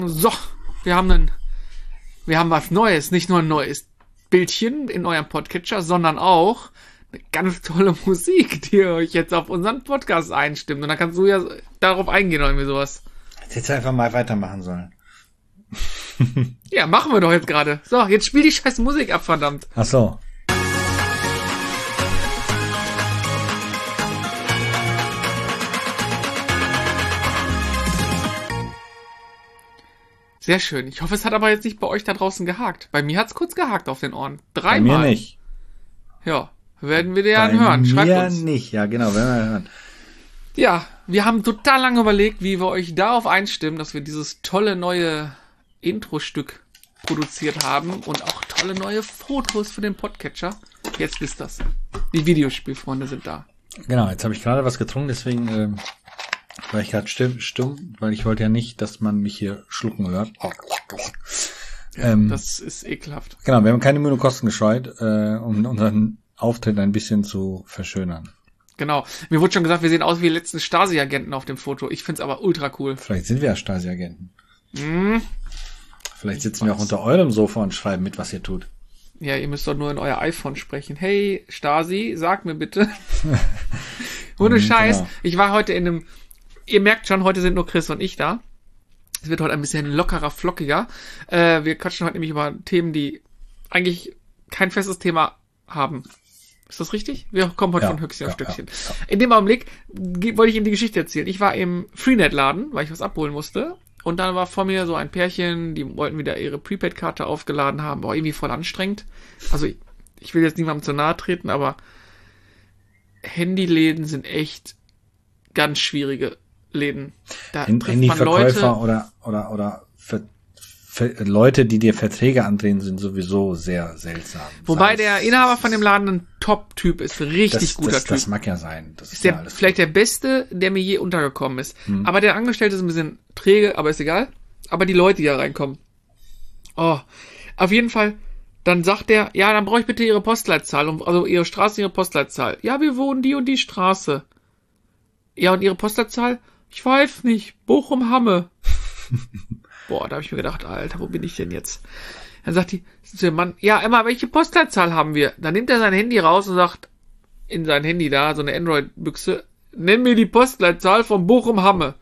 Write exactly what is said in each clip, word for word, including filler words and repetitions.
So, wir haben einen, wir haben was Neues, nicht nur ein neues Bildchen in eurem Podcatcher, sondern auch eine ganz tolle Musik, die euch jetzt auf unseren Podcast einstimmt. Und dann kannst du ja darauf eingehen oder irgendwie sowas. Jetzt hättest du einfach mal weitermachen sollen. Ja, machen wir doch jetzt gerade. So, jetzt spiel die scheiß Musik ab, verdammt. Ach so. Sehr schön. Ich hoffe, es hat aber jetzt nicht bei euch da draußen gehakt. Bei mir hat's kurz gehakt auf den Ohren. Dreimal. Bei mir nicht. Ja, werden wir den bei hören. Schreibt mir uns. nicht, ja genau, werden wir hören. Ja, wir haben total lange überlegt, wie wir euch darauf einstimmen, dass wir dieses tolle neue Intro-Stück produziert haben und auch tolle neue Fotos für den Podcatcher. Jetzt wisst das. Die Videospielfreunde sind da. Genau, jetzt habe ich gerade was getrunken, deswegen ähm, war ich gerade stumm, stumm, weil ich wollte ja nicht, dass man mich hier schlucken hört. Ja, ähm, das ist ekelhaft. Genau, wir haben keine Mühe und Kosten gescheut, äh, um unseren Auftritt ein bisschen zu verschönern. Genau. Mir wurde schon gesagt, wir sehen aus wie die letzten Stasi-Agenten auf dem Foto. Ich find's aber ultra cool. Vielleicht sind wir ja Stasi-Agenten. Hm. Vielleicht sitzen wir auch unter eurem Sofa und schreiben mit, was ihr tut. Ja, ihr müsst doch nur in euer iPhone sprechen. Hey, Stasi, sag mir bitte. Ohne Scheiß. Genau. Ich war heute in einem, ihr merkt schon, heute sind nur Chris und ich da. Es wird heute ein bisschen lockerer, flockiger. Äh, wir quatschen heute nämlich über Themen, die eigentlich kein festes Thema haben. Ist das richtig? Wir kommen heute Ja, von Höchstchen auf ja, Stöckchen. ja, ja. In dem Augenblick ge- wollte ich Ihnen die Geschichte erzählen. Ich war im Freenet-Laden, weil ich was abholen musste. Und dann war vor mir so ein Pärchen, die wollten wieder ihre Prepaid-Karte aufgeladen haben. Boah, irgendwie voll anstrengend. Also ich, ich will jetzt niemandem zu nahe treten, aber Handyläden sind echt ganz schwierige Läden. Da Hand- trifft man Handyverkäufer Leute. oder oder oder Ver, Ver, Leute, die dir Verträge andrehen, sind sowieso sehr seltsam. Wobei Sei der es- Inhaber von dem Laden ein Top-Typ ist. Ein richtig das, guter das, Typ. das mag ja sein. Das Ist ja der alles vielleicht der Beste, der mir je untergekommen ist. Hm. Aber der Angestellte ist ein bisschen träge, aber ist egal. Aber die Leute, die da reinkommen. Oh, auf jeden Fall, dann sagt der, ja, dann brauche ich bitte Ihre Postleitzahl, und- also Ihre Straße, Ihre Postleitzahl. Ja, wir wohnen die und die Straße. Ja, und Ihre Postleitzahl? Ich weiß nicht, Bochum-Hamme. Boah, da habe ich mir gedacht, Alter, wo bin ich denn jetzt? Dann sagt die, der Mann, ja, Emma, welche Postleitzahl haben wir? Dann nimmt er sein Handy raus und sagt, in sein Handy da, so eine Android-Büchse, nenn mir die Postleitzahl von Bochum-Hamme.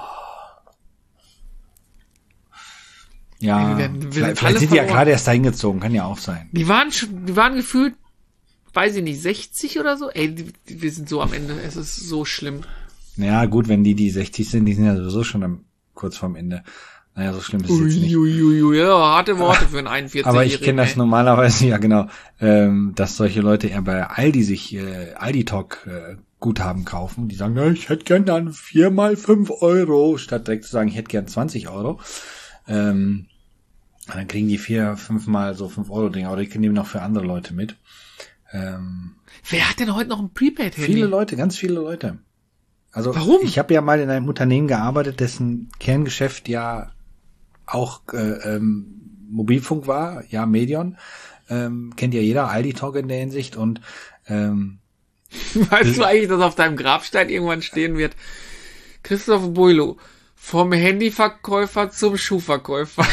Ja, Ey, wir werden- wir sind vielleicht, alle vielleicht sind die ja verloren. gerade erst dahin gezogen, kann ja auch sein. Die waren schon, die waren gefühlt, weiß ich nicht, sechzig oder so. Ey, die, die, wir sind so am Ende. Es ist so schlimm. Naja, gut, wenn die die sechzig sind, die sind ja sowieso schon am, kurz vorm Ende. Naja, so schlimm ist es jetzt nicht. Uiuiui, ja, harte Worte für einen einundvierzigjährigen. Aber ich kenne das ey. normalerweise, ja genau, ähm, dass solche Leute eher bei Aldi sich äh, Aldi-Talk äh, Guthaben kaufen. Die sagen, ja, ich hätte gern dann vier mal fünf Euro, statt direkt zu sagen, ich hätte gern zwanzig Euro. Ähm, dann kriegen die vier, fünf mal so fünf Euro Dinger, oder die nehmen noch für andere Leute mit. Ähm, Wer hat denn heute noch ein Prepaid-Handy? viele Leute, ganz viele Leute. Also Warum? ich habe ja mal in einem Unternehmen gearbeitet, dessen Kerngeschäft ja auch äh, ähm, Mobilfunk war, ja Medion. Ähm, kennt ja jeder, Aldi-Talk in der Hinsicht. Und ähm, Weißt du eigentlich, dass auf deinem Grabstein irgendwann stehen wird, Christoph Boileau, vom Handyverkäufer zum Schuhverkäufer.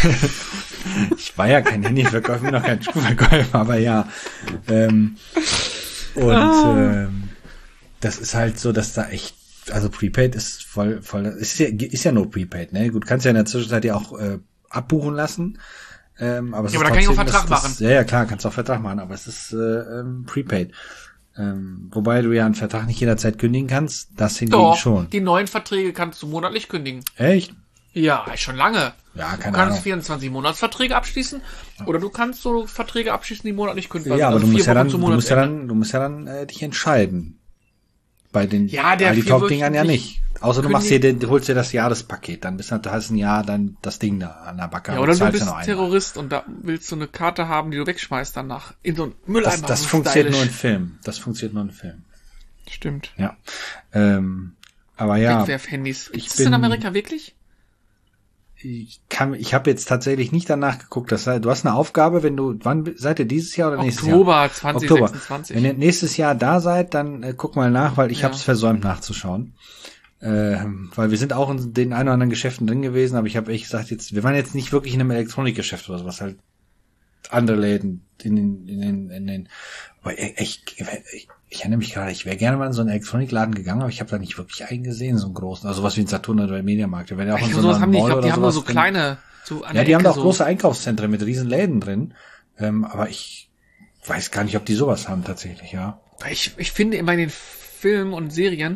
ich war ja kein Handyverkäufer, ich bin noch kein Schuhverkäufer, aber ja. Ähm, und Ah. ähm, das ist halt so, dass da echt, also Prepaid ist voll, voll, ist ja, ist ja nur Prepaid, ne? Gut, kannst ja in der Zwischenzeit ja auch äh, abbuchen lassen. Ähm, aber es Ja, ist aber da kann ich auch trotzdem- Vertrag das, machen. Das, ja, ja, klar, kannst auch Vertrag machen, aber es ist äh, ähm, Prepaid. Ähm, wobei du ja einen Vertrag nicht jederzeit kündigen kannst, das hingegen Doch, schon. die neuen Verträge kannst du monatlich kündigen. Echt? Ja, schon lange. Ja, Du keine kannst Ahnung. vierundzwanzig Monatsverträge abschließen oder du kannst so Verträge abschließen, die monatlich kündbar Ja, sind. aber du Also musst vier ja Wochen dann, zum du musst ja Monatsende. dann, du musst ja dann äh, dich entscheiden. Bei den Ja, der Aldi-Talk-Dingern ja vierwöchentlich nicht. Außer du machst kündigen- dir, du holst dir das Jahrespaket, dann bist du, du hast ein Jahr dann das Ding da an der Backe. Ja, und oder du zahlst bist ja noch einmal. Terrorist und da willst du eine Karte haben, die du wegschmeißt danach. In so einen Mülleimer. Das, das so funktioniert stylisch. nur in Film. Das funktioniert nur in Film. Stimmt. Ja. Ähm, aber ja, Wegwerfhandys. ich Ist das in bin- Amerika wirklich? ich kann, ich habe jetzt tatsächlich nicht danach geguckt. Das, du hast eine Aufgabe, wenn du, wann seid ihr dieses Jahr oder nächstes Jahr? Oktober zwanzig sechsundzwanzig. Wenn ihr nächstes Jahr da seid, dann äh, guck mal nach, weil ich Ja. habe es versäumt nachzuschauen. Ähm, weil wir sind auch in den ein oder anderen Geschäften drin gewesen, aber ich habe echt gesagt, jetzt, wir waren jetzt nicht wirklich in einem Elektronikgeschäft oder sowas, halt andere Läden in den, in den, in den, aber ich, ich, ich erinnere mich gerade, ich wäre gerne mal in so einen Elektronikladen gegangen, aber ich habe da nicht wirklich einen gesehen, so einen großen, also was wie ein Saturn oder ein Mediamarkt. Ja, auch ich in glaube, so sowas haben die, ich Mall glaube, die oder haben nur sowas so kleine, so an Ja, der die haben Ecke da auch so. große Einkaufszentren mit riesen Läden drin, ähm, aber ich weiß gar nicht, ob die sowas haben tatsächlich, ja. Ich, ich finde immer in den Filmen und Serien,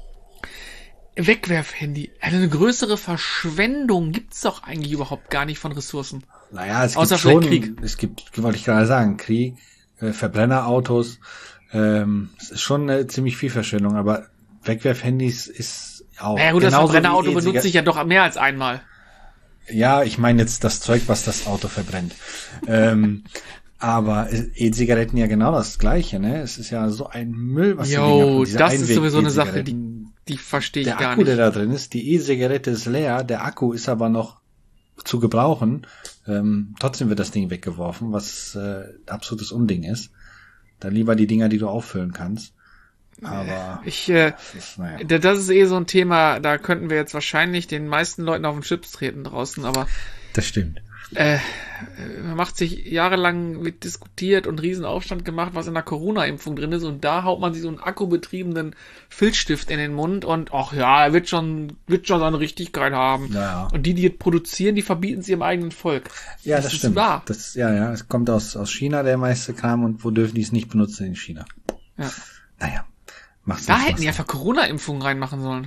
Wegwerfhandy, eine größere Verschwendung gibt's doch eigentlich überhaupt gar nicht von Ressourcen. Naja, es Außer gibt schon, Krieg. es gibt, wollte ich gerade sagen, Krieg, äh, Verbrennerautos, ähm, es ist schon eine ziemlich viel Verschwendung, aber Wegwerfhandys ist auch. Naja gut, das genauso wie Verbrennerauto E-Zigaretten. benutze ich ja doch mehr als einmal. Ja, ich meine jetzt das Zeug, was das Auto verbrennt. ähm, aber E-Zigaretten ja genau das Gleiche, ne? Es ist ja so ein Müll, was die Dinger Jo, von dieser das ist sowieso eine Sache, Einweg-E-Zigaretten. die, die verstehe ich Der gar Akku, nicht. der da drin ist, die E-Zigarette ist leer, der Akku ist aber noch zu gebrauchen. Ähm, trotzdem wird das Ding weggeworfen, was äh, absolutes Unding ist. Dann lieber die Dinger, die du auffüllen kannst. Aber Ich, äh, das ist, naja. da- das ist eh so ein Thema, da könnten wir jetzt wahrscheinlich den meisten Leuten auf den Chips treten draußen, aber Das stimmt. äh, man macht sich jahrelang wird diskutiert und Riesenaufstand gemacht, was in der Corona-Impfung drin ist, und da haut man sich so einen akkubetriebenen Filzstift in den Mund und ach ja, er wird schon, wird schon seine Richtigkeit haben. Ja. Und die, die es produzieren, die verbieten sie ihrem eigenen Volk. Ja, das, ist stimmt. wahr. Das, ja, ja, es kommt aus, aus China, der meiste Kram, und wo dürfen die es nicht benutzen? In China. Ja. Naja. Mach's Da nicht, hätten die mach's einfach Corona-Impfungen reinmachen sollen.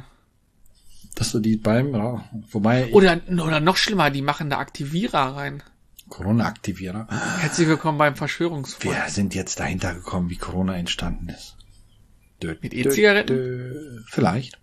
Das so die beiden, ja. Wobei, Oder, oder noch schlimmer, die machen da Aktivierer rein. Corona-Aktivierer. Herzlich willkommen beim Verschwörungsfreund. Wir sind jetzt dahinter gekommen, wie Corona entstanden ist. Dö, Mit dö, E-Zigaretten? dö. Vielleicht.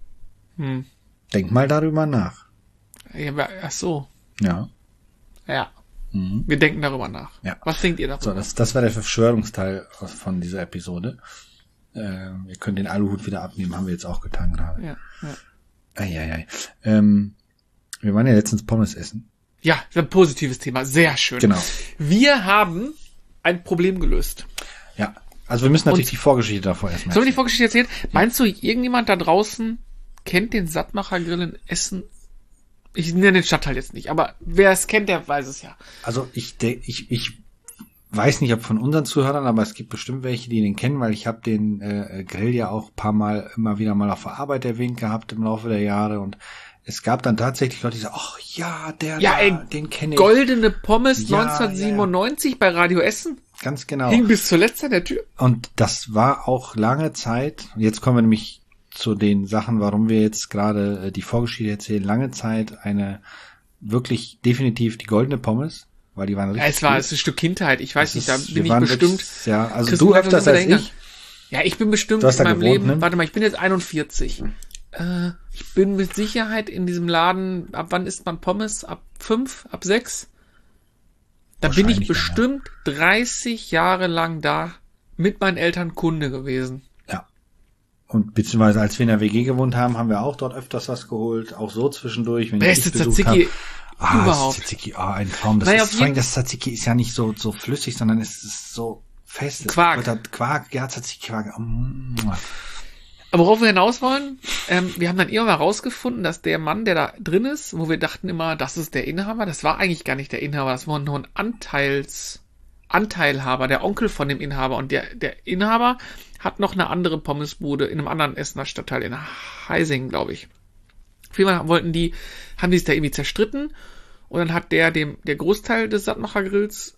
Hm. Denk mal darüber nach. Ja, aber- ach so. Ja. Ja. Mhm. Wir denken darüber nach. Ja. Was denkt ihr darüber? So, das, das war der Verschwörungsteil von dieser Episode. Äh, wir können den Aluhut wieder abnehmen, haben wir jetzt auch getan gerade. Ja, ja. Eieiei. Ähm, wir waren ja letztens Pommes essen. Ja, das ist ein positives Thema. Sehr schön. Genau. Wir haben ein Problem gelöst. Ja. Also wir müssen natürlich Und- die Vorgeschichte davor erstmal. Sollen wir die Vorgeschichte erzählen? Meinst du, irgendjemand da draußen kennt den Sattmacher-Grill in Essen? Ich nenne den Stadtteil jetzt nicht, aber wer es kennt, der weiß es ja. Also ich, de- ich, ich weiß nicht, ob von unseren Zuhörern, aber es gibt bestimmt welche, die den kennen, weil ich habe den äh, Grill ja auch ein paar Mal immer wieder mal auf der Arbeit erwähnt gehabt im Laufe der Jahre, und es gab dann tatsächlich Leute, die sagen, ach ja, der Ja, da, ey, den kenne ich. Goldene Pommes Ja, neunzehnhundertsiebenundneunzig bei Radio Essen. Ganz genau. Hing bis zuletzt an der Tür. Und das war auch lange Zeit, jetzt kommen wir nämlich zu den Sachen, warum wir jetzt gerade äh, die Vorgeschichte erzählen, lange Zeit eine wirklich definitiv die goldene Pommes, weil die waren richtig Ja, es war gut. es ist ein Stück Kindheit. Ich weiß Das nicht, da ist- wir bin ich waren bestimmt. wirklich- ja, also Christen du bleibt öfters mir als länger. ich. Ja, ich bin bestimmt Du hast in da meinem gewohnt, Leben. ne? Warte mal, ich bin jetzt einundvierzig. Äh, ich bin mit Sicherheit in diesem Laden. Ab wann isst man Pommes? Ab fünf? Ab sechs? Da bin ich Wahrscheinlich, bestimmt dreißig Jahre lang da mit meinen Eltern Kunde gewesen. Ja. Und beziehungsweise als wir in der W G gewohnt haben, haben wir auch dort öfters was geholt, auch so zwischendurch, wenn Beste ich dich besucht Tzatziki habe. Ah, überhaupt. das Tzatziki, ah, ein Traum. Das Naja, ist, auf vor allem jeden- das Tzatziki ist ja nicht so so flüssig, sondern es ist so fest. Quark. Oder Quark, ja, Tzatziki, Quark. Mm. Aber worauf wir hinaus wollen, ähm, wir haben dann irgendwann mal rausgefunden, dass der Mann, der da drin ist, wo wir dachten immer, das ist der Inhaber, das war eigentlich gar nicht der Inhaber, das war nur ein Anteils, Anteilhaber, der Onkel von dem Inhaber. Und der, der Inhaber hat noch eine andere Pommesbude in einem anderen Essener Stadtteil, in Heising, glaube ich. Auf jeden Fall wollten die, haben die es da irgendwie zerstritten, und dann hat der, dem, der Großteil des Sattmacher-Grills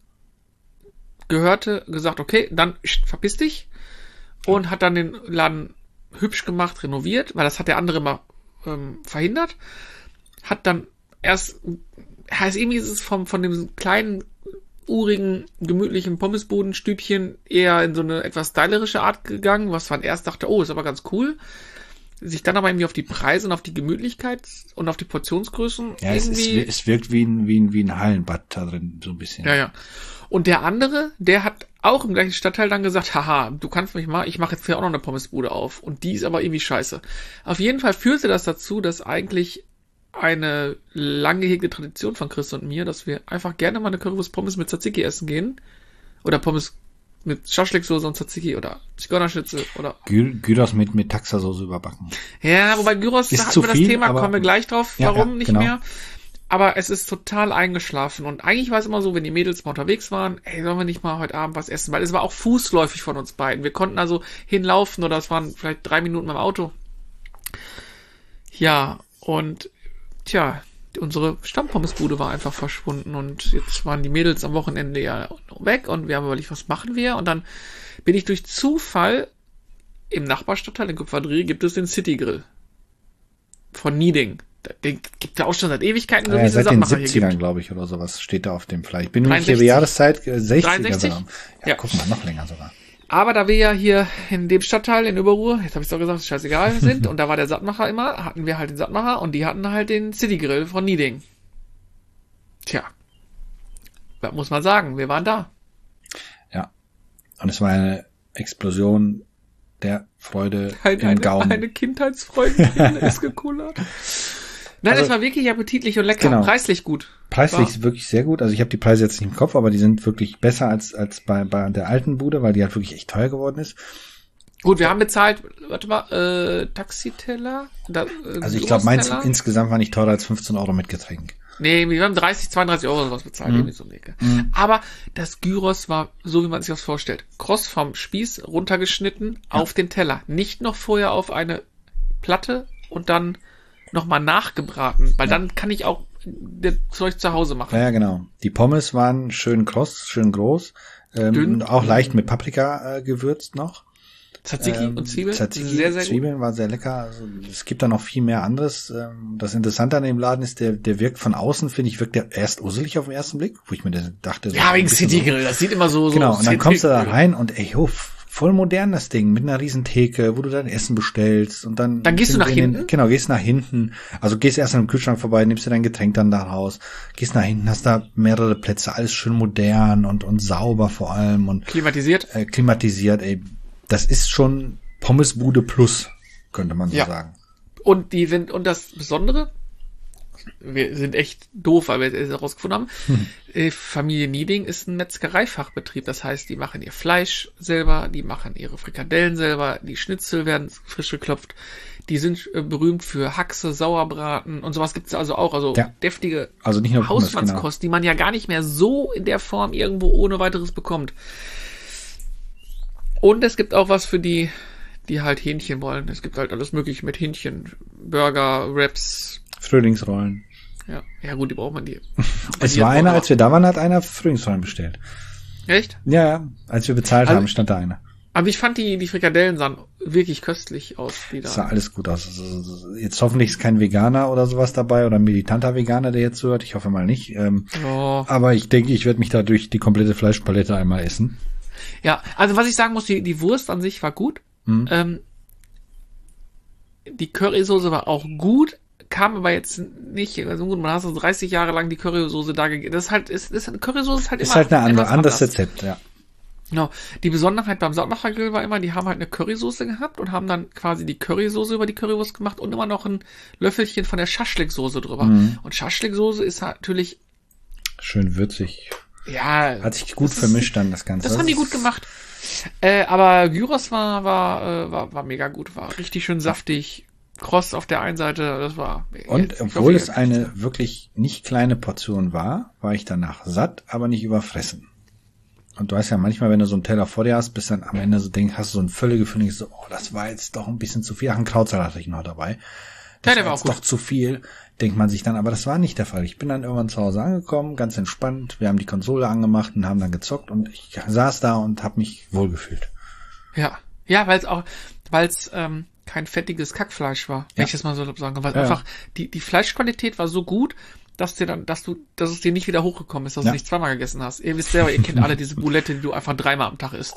gehörte, gesagt, okay, dann pst, verpiss dich, und hat dann den Laden hübsch gemacht, renoviert, weil das hat der andere mal ähm, verhindert. Hat dann erst, heißt irgendwie ist es vom, von dem kleinen, urigen, gemütlichen Pommesbodenstübchen eher in so eine etwas stylerische Art gegangen, was man erst dachte, oh, ist aber ganz cool. Sich dann aber irgendwie auf die Preise und auf die Gemütlichkeit und auf die Portionsgrößen Ja, es, irgendwie... ist, es wirkt wie ein, wie ein, wie ein Hallenbad da drin, so ein bisschen. Ja, ja. Und der andere, der hat auch im gleichen Stadtteil dann gesagt, haha, du kannst mich mal, ich mache jetzt hier auch noch eine Pommesbude auf. Und die ist aber irgendwie scheiße. Auf jeden Fall führte das dazu, dass eigentlich eine lang gehegte Tradition von Chris und mir, dass wir einfach gerne mal eine Currywurst Pommes mit Tzatziki essen gehen. Oder Pommes mit Schaschliksoße und Tzatziki oder Zigeunerschnitzel oder... Gy- Gyros mit, mit Taxasoße überbacken. Ja, wobei Gyros, Ist da hatten zu wir das viel, Thema, aber- kommen wir gleich drauf, Ja, warum ja, nicht genau. mehr. Aber es ist total eingeschlafen und eigentlich war es immer so, wenn die Mädels mal unterwegs waren, ey, sollen wir nicht mal heute Abend was essen? Weil es war auch fußläufig von uns beiden. Wir konnten also hinlaufen oder es waren vielleicht drei Minuten im Auto. Ja, und tja, unsere Stammpommesbude war einfach verschwunden und jetzt waren die Mädels am Wochenende ja weg und wir haben überlegt, was machen wir? Und dann bin ich durch Zufall im Nachbarstadtteil in Kupferdriel gibt es den City Grill von Nieding. Den gibt ja auch schon seit Ewigkeiten, so Ja, wie es seit den Sattmacher hier siebzigern, gibt. glaube ich, oder sowas steht da auf dem Fleisch. Ich bin nur nicht hier dreiundsechzig. Jahreszeit, äh, sechziger dreiundsechzig? sogar. Ja, Ja. guck mal, noch länger sogar. Aber da wir ja hier in dem Stadtteil in Überruhr, jetzt habe ich doch gesagt, ist scheißegal, sind, und da war der Sattmacher immer, hatten wir halt den Sattmacher und die hatten halt den City Grill von Nieding. Tja. Was muss man sagen? Wir waren da. Ja. Und es war eine Explosion der Freude Eine, im eine, Gaumen. eine Kindheitsfreundin ist gekullert. Nein, Also- es war wirklich appetitlich und lecker. Genau. Preislich gut. Preislich War- wirklich sehr gut. Also ich habe die Preise jetzt nicht im Kopf, aber die sind wirklich besser als als bei bei der alten Bude, weil die halt wirklich echt teuer geworden ist. Gut, wir haben bezahlt, warte mal, äh, Taxiteller? Da, äh, Also ich glaube, meins Großteller? insgesamt war nicht teurer als fünfzehn Euro mit Getränk. Nee, wir haben dreißig, zweiunddreißig Euro oder was bezahlt, Mhm. irgendwie so eine Ecke. Aber das Gyros war so, wie man sich das vorstellt. Kross vom Spieß runtergeschnitten auf den Teller. Nicht noch vorher auf eine Platte und dann nochmal nachgebraten, weil dann kann ich auch das Zeug zu Hause machen. Ja, ja, genau. Die Pommes waren schön kross, schön groß, ähm, Dünn. und auch leicht mit Paprika äh, gewürzt noch. Tzatziki Ähm, und Zwiebeln, Tzatziki, sehr, sehr gut. Zwiebeln war sehr lecker. Also, es gibt da noch viel mehr anderes. Ähm, das Interessante an dem Laden ist, der, der wirkt von außen, finde ich, wirkt der erst urselig auf den ersten Blick, wo ich mir das dachte. So Ja, ein wegen bisschen City so- Grill, das sieht immer so, so Genau, und dann City kommst du da Grill. rein und ey, jo, voll modern das Ding, mit einer riesen Theke, wo du dein Essen bestellst und dann... Dann gehst du sind nach wir in den- hinten? Genau, gehst nach hinten. Also gehst erst an dem Kühlschrank vorbei, nimmst dir dein Getränk dann da raus, gehst nach hinten, hast da mehrere Plätze, alles schön modern und, und sauber vor allem und Klimatisiert. äh, klimatisiert, ey. Das ist schon Pommesbude plus, könnte man so Ja. sagen. Und die sind, und das Besondere, wir sind echt doof, weil wir es herausgefunden haben, Hm. äh, Familie Nieding ist ein Metzgereifachbetrieb. Das heißt, die machen ihr Fleisch selber, die machen ihre Frikadellen selber, die Schnitzel werden frisch geklopft. Die sind äh, berühmt für Haxe, Sauerbraten und sowas gibt's also auch. Also Ja. deftige Also nicht nur Pommes, Hausmannskost, die man ja gar nicht mehr so in der Form irgendwo ohne weiteres bekommt. Und es gibt auch was für die, die halt Hähnchen wollen. Es gibt halt alles mögliche mit Hähnchen, Burger, Wraps. Frühlingsrollen. Ja, ja gut, die braucht man die. Es die war hat einer, man als wir da waren, hat einer Frühlingsrollen bestellt. Echt? Ja, ja, als wir bezahlt Also- haben, stand da einer. Aber ich fand die, die Frikadellen sahen wirklich köstlich aus, die Das sah da. alles gut aus. Also, jetzt hoffentlich ist kein Veganer oder sowas dabei oder ein militanter Veganer, der jetzt zuhört. Ich hoffe mal nicht. Ähm, Oh. aber ich denke, ich werde mich da durch die komplette Fleischpalette einmal essen. Ja, also was ich sagen muss, die, die Wurst an sich war gut. Mhm. Ähm, die Currysoße war auch gut, kam aber jetzt nicht, also gut, man hat so dreißig Jahre lang die Currysoße da gegeben. Das ist halt, ist, ist, Currysoße ist halt Ist immer halt eine andere, etwas anderes anders. Rezept, ja. Genau. Die Besonderheit beim Sattmacher Grill war immer, die haben halt eine Currysoße gehabt und haben dann quasi die Currysoße über die Currywurst gemacht und immer noch ein Löffelchen von der Schaschliksoße drüber. Mhm. Und Schaschliksoße ist halt natürlich, Schön würzig. ja, Hat sich gut das ist- vermischt dann das Ganze. das haben die gut gemacht. Äh, aber Gyros war, war, äh, war, war mega gut, war richtig schön saftig. Kross auf der einen Seite, das war. Und ich obwohl hoffe, es ihr- eine wirklich nicht kleine Portion war, war ich danach satt, aber nicht überfressen. Und du weißt ja manchmal, wenn du so einen Teller vor dir hast, bist dann am Ende so denkst, hast du so ein völliges Gefühl, so, oh, das war jetzt doch ein bisschen zu viel. Ach, ein Krautsalat hatte ich noch dabei. Das Ja, der war jetzt auch gut. doch zu viel, denkt man sich dann, aber das war nicht der Fall. Ich bin dann irgendwann zu Hause angekommen, ganz entspannt. Wir haben die Konsole angemacht und haben dann gezockt und ich saß da und habe mich wohlgefühlt. Ja, ja, weil es auch, weil es ähm, kein fettiges Kackfleisch war, wenn Ja. ich das mal so sagen kann. Weil Ja, einfach die die Fleischqualität war so gut, dass dir dann, dass du, dass es dir nicht wieder hochgekommen ist, dass Ja. du nicht zweimal gegessen hast. Ihr wisst selber, ihr kennt alle diese Boulette, die du einfach dreimal am Tag isst.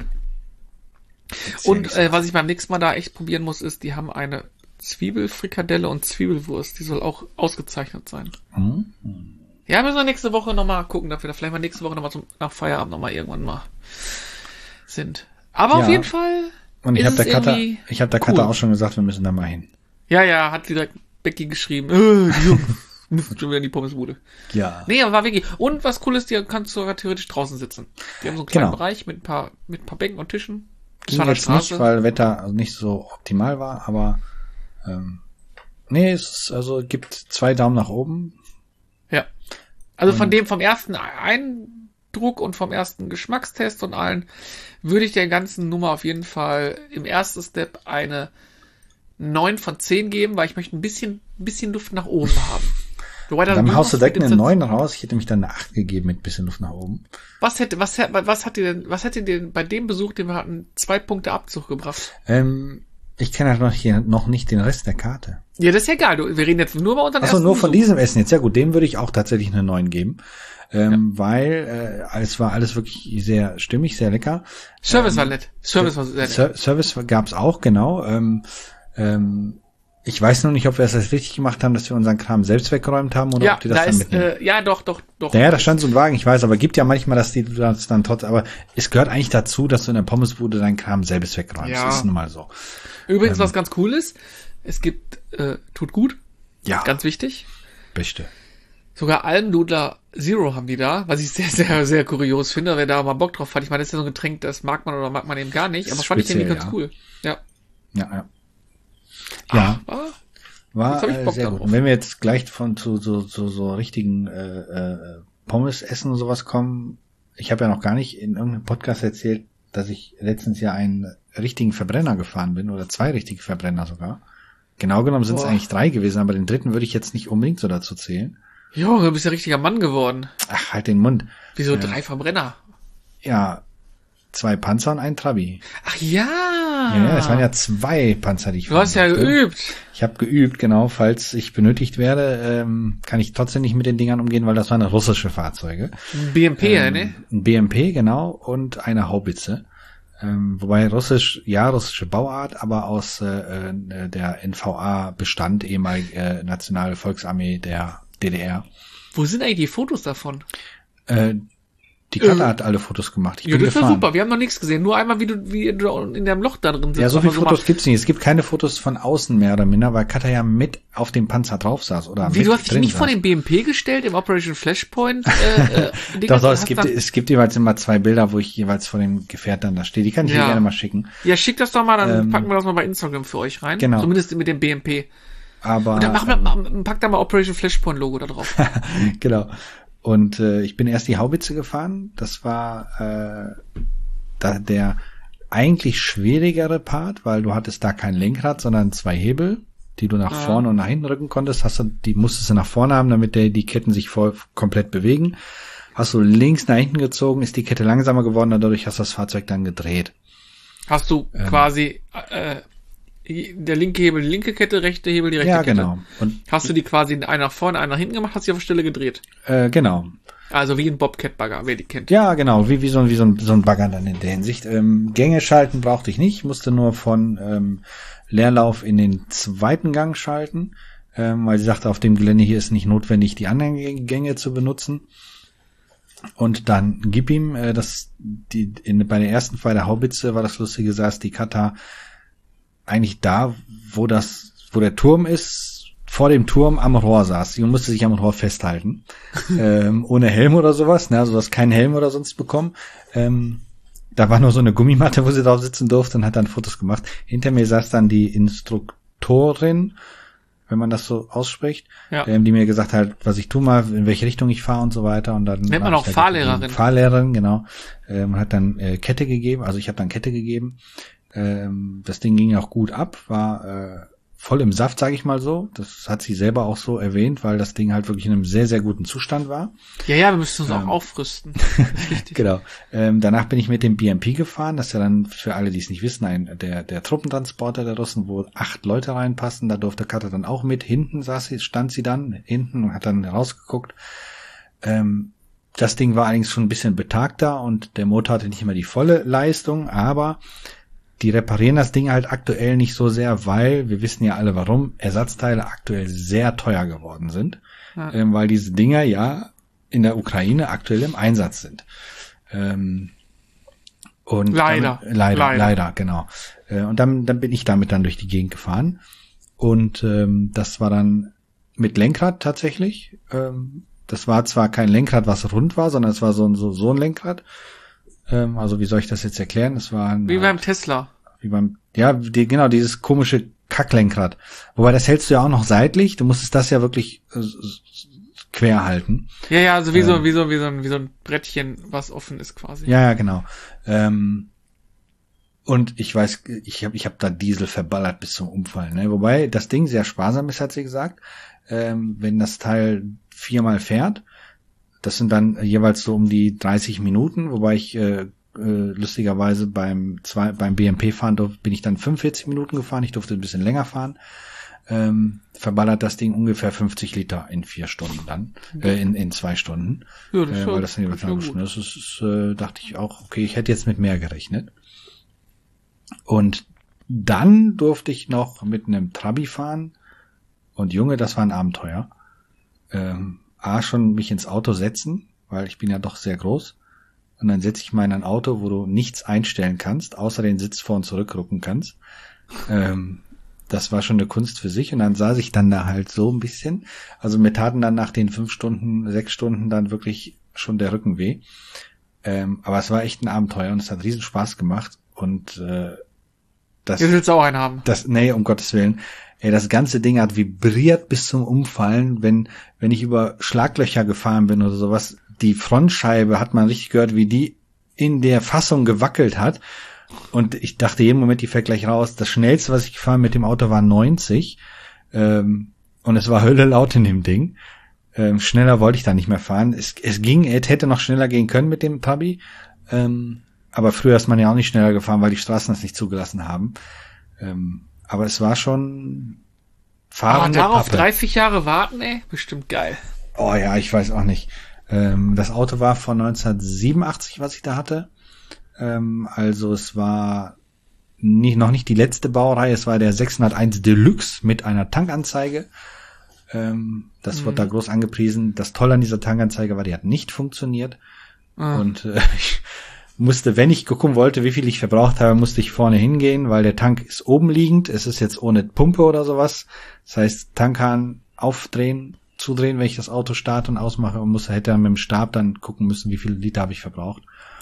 Und äh, was ich beim nächsten Mal da echt probieren muss, ist, die haben eine Zwiebelfrikadelle und Zwiebelwurst. Die soll auch ausgezeichnet sein. Mhm. Ja, müssen wir nächste Woche nochmal gucken, dass wir da vielleicht mal nächste Woche nochmal zum nach Feierabend nochmal irgendwann mal sind. Aber Ja. auf jeden Fall. Und ich ist habe der es Katha, irgendwie ich habe der cool. Katha auch schon gesagt, wir müssen da mal hin. Ja, ja, hat direkt Becky geschrieben. Äh, die Jungs, Musst schon wieder in die Pommesbude. Ja. Nee, aber war wirklich. Und was cool ist, die kannst du sogar theoretisch draußen sitzen. Die haben so einen kleinen Genau. Bereich mit ein paar, mit ein paar Bänken und Tischen. Das Ging war eine jetzt nicht, Straße. weil Wetter nicht so optimal war, aber ähm, nee, es ist, also gibt zwei Daumen nach oben. Ja. Also von Und- dem, vom ersten Eindruck und vom ersten Geschmackstest und allen, würde ich der ganzen Nummer auf jeden Fall im ersten Step eine neun von zehn geben, weil ich möchte ein bisschen, ein bisschen Luft nach oben haben. Wobei da Dann nur haust du noch direkt eine Lizenz- neun raus. Ich hätte mich dann eine acht gegeben mit bisschen Luft nach oben. Was hätte, was, hätte- was hat dir denn, was hätte dir denn bei dem Besuch, den wir hatten, zwei Punkte Abzug gebracht? Ähm, ich kenne halt noch, hier, noch nicht den Rest der Karte. Ja, das ist ja egal. Du, wir reden jetzt nur über unseren Achso, ersten nur von Besuch. diesem Essen jetzt. Ja gut, dem würde ich auch tatsächlich eine neun geben. Ähm, weil äh, es war alles wirklich sehr stimmig, sehr lecker. Service ähm, war nett. Service war sehr nett. Ser- Service gab's auch, genau. Ähm, ähm, ich weiß noch nicht, ob wir das jetzt richtig gemacht haben, dass wir unseren Kram selbst weggeräumt haben oder Ja, ob die das da dann ist, mitnehmen. äh, ja, doch, doch, doch. Naja, da stand so ein Wagen, ich weiß, aber gibt ja manchmal, dass die das dann trotz, aber es gehört eigentlich dazu, dass du in der Pommesbude deinen Kram selbst wegräumst. Ja. Das ist nun mal so. Übrigens, ähm, was ganz cool ist, es gibt, äh, tut gut. Ja, Ganz wichtig. beste. Sogar Almdudler Zero haben die da, was ich sehr, sehr, sehr kurios finde. Wer da mal Bock drauf hat, ich meine, das ist ja so ein Getränk, das mag man oder mag man eben gar nicht, aber fand ich irgendwie Speziell, ganz ja. cool. Ja. Ja, ja. Ja, Ah, war jetzt hab ich äh, Bock sehr darauf. gut. Und wenn wir jetzt gleich von zu so, so, so richtigen äh, äh, Pommes essen und sowas kommen, ich habe ja noch gar nicht in irgendeinem Podcast erzählt, dass ich letztens ja einen richtigen Verbrenner gefahren bin oder zwei richtige Verbrenner sogar. Genau genommen sind es Boah. eigentlich drei gewesen, aber den dritten würde ich jetzt nicht unbedingt so dazu zählen. Jo, du bist ja richtiger Mann geworden. Ach, halt den Mund. Wieso Ja. drei Verbrenner? Ja, zwei Panzer und ein Trabi. Ach ja. Ja, ja, es waren ja zwei Panzer, die ich Du hast ja fahren durfte. geübt. Ich habe geübt, genau. Falls ich benötigt werde, ähm, kann ich trotzdem nicht mit den Dingern umgehen, weil das waren russische Fahrzeuge. B M P, ähm, ne? Ein B M P, genau, und eine Haubitze. Ähm, wobei russisch, ja, russische Bauart, aber aus äh, äh, der N V A Bestand, ehemalige äh, Nationale Volksarmee der D D R. Wo sind eigentlich die Fotos davon? Äh, die Karte Äh, hat alle Fotos gemacht. Ich Ja, bin das war gefahren. super. Wir haben noch nichts gesehen. Nur einmal, wie du, wie du in deinem Loch da drin sitzt. Ja, so viele Aber Fotos mal- gibt's nicht. Es gibt keine Fotos von außen mehr oder minder, weil Katha ja mit auf dem Panzer drauf saß. Oder Wie, mit du hast dich drin nicht vor saß. den B M P gestellt im Operation Flashpoint? Äh, äh, Ding, Doch, doch, es hast gibt, dann- es gibt jeweils immer zwei Bilder, wo ich jeweils vor dem Gefährt dann da stehe. Die kann ich Ja. dir gerne mal schicken. Ja, schick das doch mal, dann Ähm, packen wir das mal bei Instagram für euch rein. genau. Zumindest mit dem B M P. Aber, Und dann machen wir, machen- pack da mal Operation Flashpoint Logo da drauf. genau. Und äh, ich bin erst die Haubitze gefahren. Das war äh, da der eigentlich schwierigere Part, weil du hattest da kein Lenkrad, sondern zwei Hebel, die du nach Ah. vorne und nach hinten rücken konntest. Hast du, die musstest du nach vorne haben, damit der, die Ketten sich voll komplett bewegen. Hast du links nach hinten gezogen, ist die Kette langsamer geworden, und dadurch hast du das Fahrzeug dann gedreht. Hast du Ähm. quasi äh, der linke Hebel die linke Kette, rechte Hebel die rechte Ja, Kette. genau. Und Hast du die quasi einen nach vorne, einen nach hinten gemacht, hast sie auf der Stelle gedreht. äh, genau. Also wie ein Bobcat-Bagger, wer die kennt. Ja, genau, wie, wie, so, ein- wie so, ein, so ein Bagger dann in der Hinsicht. Ähm, Gänge schalten brauchte ich nicht, musste nur von ähm, Leerlauf in den zweiten Gang schalten, ähm, weil sie sagte, auf dem Gelände hier ist nicht notwendig, die anderen Gänge zu benutzen. Und dann gib ihm, äh, das, die, in, bei der ersten, bei der Haubitze war das Lustige, saß die Kata eigentlich da, wo das, wo der Turm ist, vor dem Turm am Rohr saß. Sie musste sich am Rohr festhalten. ähm, ohne Helm oder sowas, ne? Also du hast keinen Helm oder sonst bekommen. Ähm, da war nur so eine Gummimatte, wo sie drauf sitzen durfte, und hat dann Fotos gemacht. Hinter mir saß dann die Instruktorin, wenn man das so ausspricht, Ja. ähm, die mir gesagt hat, was ich tue mal, in welche Richtung ich fahre und so weiter. Und dann Nennt man war auch ich da Fahrlehrerin. gegeben. Fahrlehrerin, genau. Ähm, hat dann äh, Kette gegeben, also ich habe dann Kette gegeben. Ähm, das Ding ging auch gut ab, war äh, voll im Saft, sage ich mal so. Das hat sie selber auch so erwähnt, weil das Ding halt wirklich in einem sehr, sehr guten Zustand war. Ja, ja, wir müssen uns Ähm. auch aufrüsten. Das ist richtig. Genau. Ähm, danach bin ich mit dem B M P gefahren. Das ist ja dann für alle, die es nicht wissen, ein der der Truppentransporter der Russen, wo acht Leute reinpassen. Da durfte Katha dann auch mit. Hinten saß sie, stand sie dann hinten und hat dann rausgeguckt. Ähm, das Ding war allerdings schon ein bisschen betagter und der Motor hatte nicht immer die volle Leistung, aber die reparieren das Ding halt aktuell nicht so sehr, weil wir wissen ja alle warum, Ersatzteile aktuell sehr teuer geworden sind, Ja. ähm, weil diese Dinger ja in der Ukraine aktuell im Einsatz sind. Ähm, und Leider. Damit, leider, Leider. leider, genau. Äh, und dann, dann bin ich damit dann durch die Gegend gefahren und ähm, das war dann mit Lenkrad tatsächlich. Ähm, das war zwar kein Lenkrad, was rund war, sondern es war so ein, so, so ein Lenkrad. Ähm, also wie soll ich das jetzt erklären? Es war ein, Wie halt, beim Tesla. Wie beim, ja, die, genau, dieses komische Kacklenkrad. Wobei, das hältst du ja auch noch seitlich. Du musstest das ja wirklich äh, quer halten. Ja, ja, also wie ähm, so, wie so, wie so ein, wie so ein Brettchen, was offen ist quasi. Ja, ja, genau. Ähm, und ich weiß, ich habe ich hab da Diesel verballert bis zum Umfallen. Ne? Wobei das Ding sehr sparsam ist, hat sie gesagt. Ähm, wenn das Teil viermal fährt, das sind dann jeweils so um die dreißig Minuten, wobei ich äh, äh, lustigerweise beim zwei, beim B M P-Fahren bin ich dann fünfundvierzig Minuten gefahren. Ich durfte ein bisschen länger fahren. Ähm, verballert das Ding ungefähr fünfzig Liter in vier Stunden dann, äh, in, in zwei Stunden. Ja, das äh, ist weil das schon, dann schon gut. das ist, ist äh, dachte ich auch, okay, ich hätte jetzt mit mehr gerechnet. Und dann durfte ich noch mit einem Trabi fahren. Und Junge, das war ein Abenteuer. Ähm, A, schon mich ins Auto setzen, weil ich bin ja doch sehr groß. Und dann setze ich mal in ein Auto, wo du nichts einstellen kannst, außer den Sitz vor und zurückrücken kannst. Ähm, das war schon eine Kunst für sich. Und dann saß ich dann da halt so ein bisschen. Also mir taten dann nach den fünf Stunden, sechs Stunden dann wirklich schon der Rücken weh. Ähm, aber es war echt ein Abenteuer und es hat riesen Spaß gemacht. Und äh, das... Jetzt willst du auch einen haben. Das, nee, um Gottes Willen. Ey, das ganze Ding hat vibriert bis zum Umfallen, wenn wenn ich über Schlaglöcher gefahren bin oder sowas. Die Frontscheibe hat man richtig gehört, wie die in der Fassung gewackelt hat. Und ich dachte jeden Moment, die fällt gleich raus. Das Schnellste, was ich gefahren mit dem Auto, war neunzig. Ähm, und es war Hölle laut in dem Ding. Ähm, schneller wollte ich da nicht mehr fahren. Es, es ging, es hätte noch schneller gehen können mit dem Trabi. Ähm, aber früher ist man ja auch nicht schneller gefahren, weil die Straßen das nicht zugelassen haben. Ähm, aber es war schon fahren. Aber darauf dreißig Jahre warten, ey, bestimmt geil. Oh ja, ich weiß auch nicht. Ähm, das Auto war von neunzehnhundertsiebenundachtzig, was ich da hatte. Ähm, also es war nicht, noch nicht die letzte Baureihe, es war der sechshunderteins Deluxe mit einer Tankanzeige. Ähm, das mhm. wurde da groß angepriesen. Das Tolle an dieser Tankanzeige war, die hat nicht funktioniert. Ah. Und äh, ich musste, wenn ich gucken wollte, wie viel ich verbraucht habe, musste ich vorne hingehen, weil der Tank ist oben liegend. Es ist jetzt ohne Pumpe oder sowas. Das heißt, Tankhahn aufdrehen, zudrehen, wenn ich das Auto starte und ausmache und muss, hätte dann mit dem Stab dann gucken müssen, wie viele Liter habe ich verbraucht.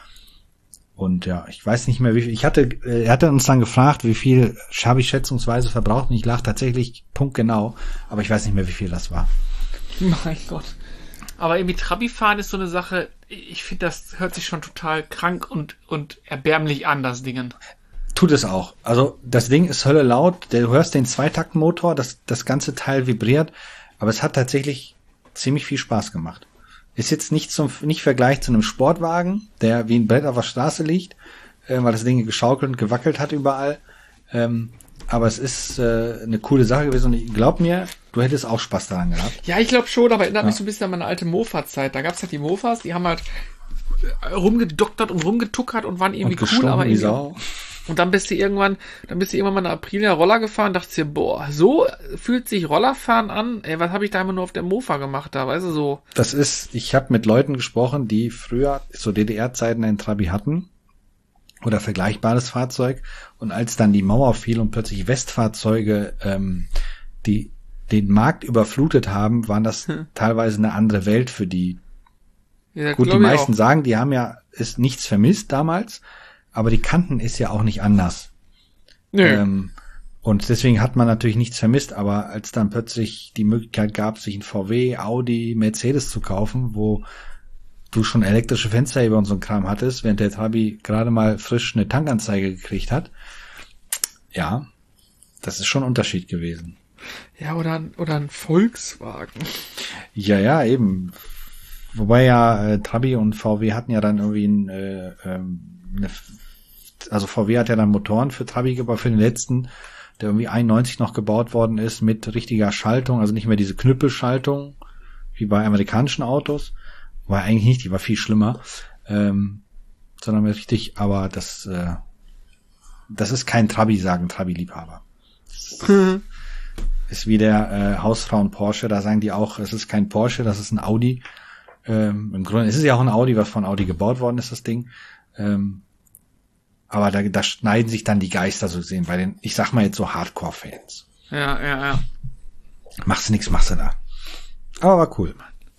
Und ja, ich weiß nicht mehr, wie viel. Ich hatte, er hatte uns dann gefragt, wie viel habe ich schätzungsweise verbraucht und ich lag tatsächlich punktgenau, aber ich weiß nicht mehr, wie viel das war. Mein Gott. Aber irgendwie Trabi fahren ist so eine Sache, ich finde, das hört sich schon total krank und, und erbärmlich an, das Ding. Tut es auch. Also das Ding ist Hölle laut, du hörst den Zweitaktmotor, das, das ganze Teil vibriert, aber es hat tatsächlich ziemlich viel Spaß gemacht. Ist jetzt nicht zum nicht Vergleich zu einem Sportwagen, der wie ein Brett auf der Straße liegt, äh, weil das Ding geschaukelt und gewackelt hat überall. Ähm, aber es ist äh, eine coole Sache gewesen und ich glaub mir, du hättest auch Spaß daran gehabt. Ja, ich glaube schon, aber erinnert ja. mich so ein bisschen an meine alte Mofa-Zeit. Da gab's halt die Mofas, die haben halt rumgedoktert und rumgetuckert und waren irgendwie und cool, aber wie irgendwie. Sau. Und dann bist du irgendwann, dann bist du irgendwann mal eine Aprilia Roller gefahren, dachtest dir, boah, so fühlt sich Rollerfahren an. Ey, was habe ich da immer nur auf der Mofa gemacht da, weißt du so? Das ist, ich habe mit Leuten gesprochen, die früher zu D D R-Zeiten einen Trabi hatten oder vergleichbares Fahrzeug und als dann die Mauer fiel und plötzlich Westfahrzeuge ähm, die den Markt überflutet haben, waren das hm. teilweise eine andere Welt für die. Ja, gut, die meisten auch. sagen, die haben ja ist nichts vermisst damals. Aber die kannten es ja auch nicht anders. Nö. Ähm, und deswegen hat man natürlich nichts vermisst. Aber als dann plötzlich die Möglichkeit gab, sich ein V W, Audi, Mercedes zu kaufen, wo du schon elektrische Fensterheber und so ein Kram hattest, während der Trabi gerade mal frisch eine Tankanzeige gekriegt hat. Ja, das ist schon ein Unterschied gewesen. Ja, oder ein, oder ein Volkswagen. Ja, ja, eben. Wobei ja äh, Trabi und V W hatten ja dann irgendwie ein, äh, ähm, eine Also V W hat ja dann Motoren für Trabi gebaut, für den letzten, der irgendwie einundneunzig noch gebaut worden ist, mit richtiger Schaltung, also nicht mehr diese Knüppelschaltung, wie bei amerikanischen Autos. War eigentlich nicht, die war viel schlimmer. Ähm, sondern mit richtig, aber das, äh, das ist kein Trabi, sagen Trabi-Liebhaber. Mhm. Ist wie der äh, Hausfrauen Porsche, da sagen die auch, es ist kein Porsche, das ist ein Audi. Ähm, im Grunde ist es ja auch ein Audi, was von Audi gebaut worden ist, das Ding. Ähm, Aber da, da schneiden sich dann die Geister so sehen bei den, ich sag mal jetzt so Hardcore-Fans. Ja, ja, ja. Machst du nix, machst du da. Aber war cool.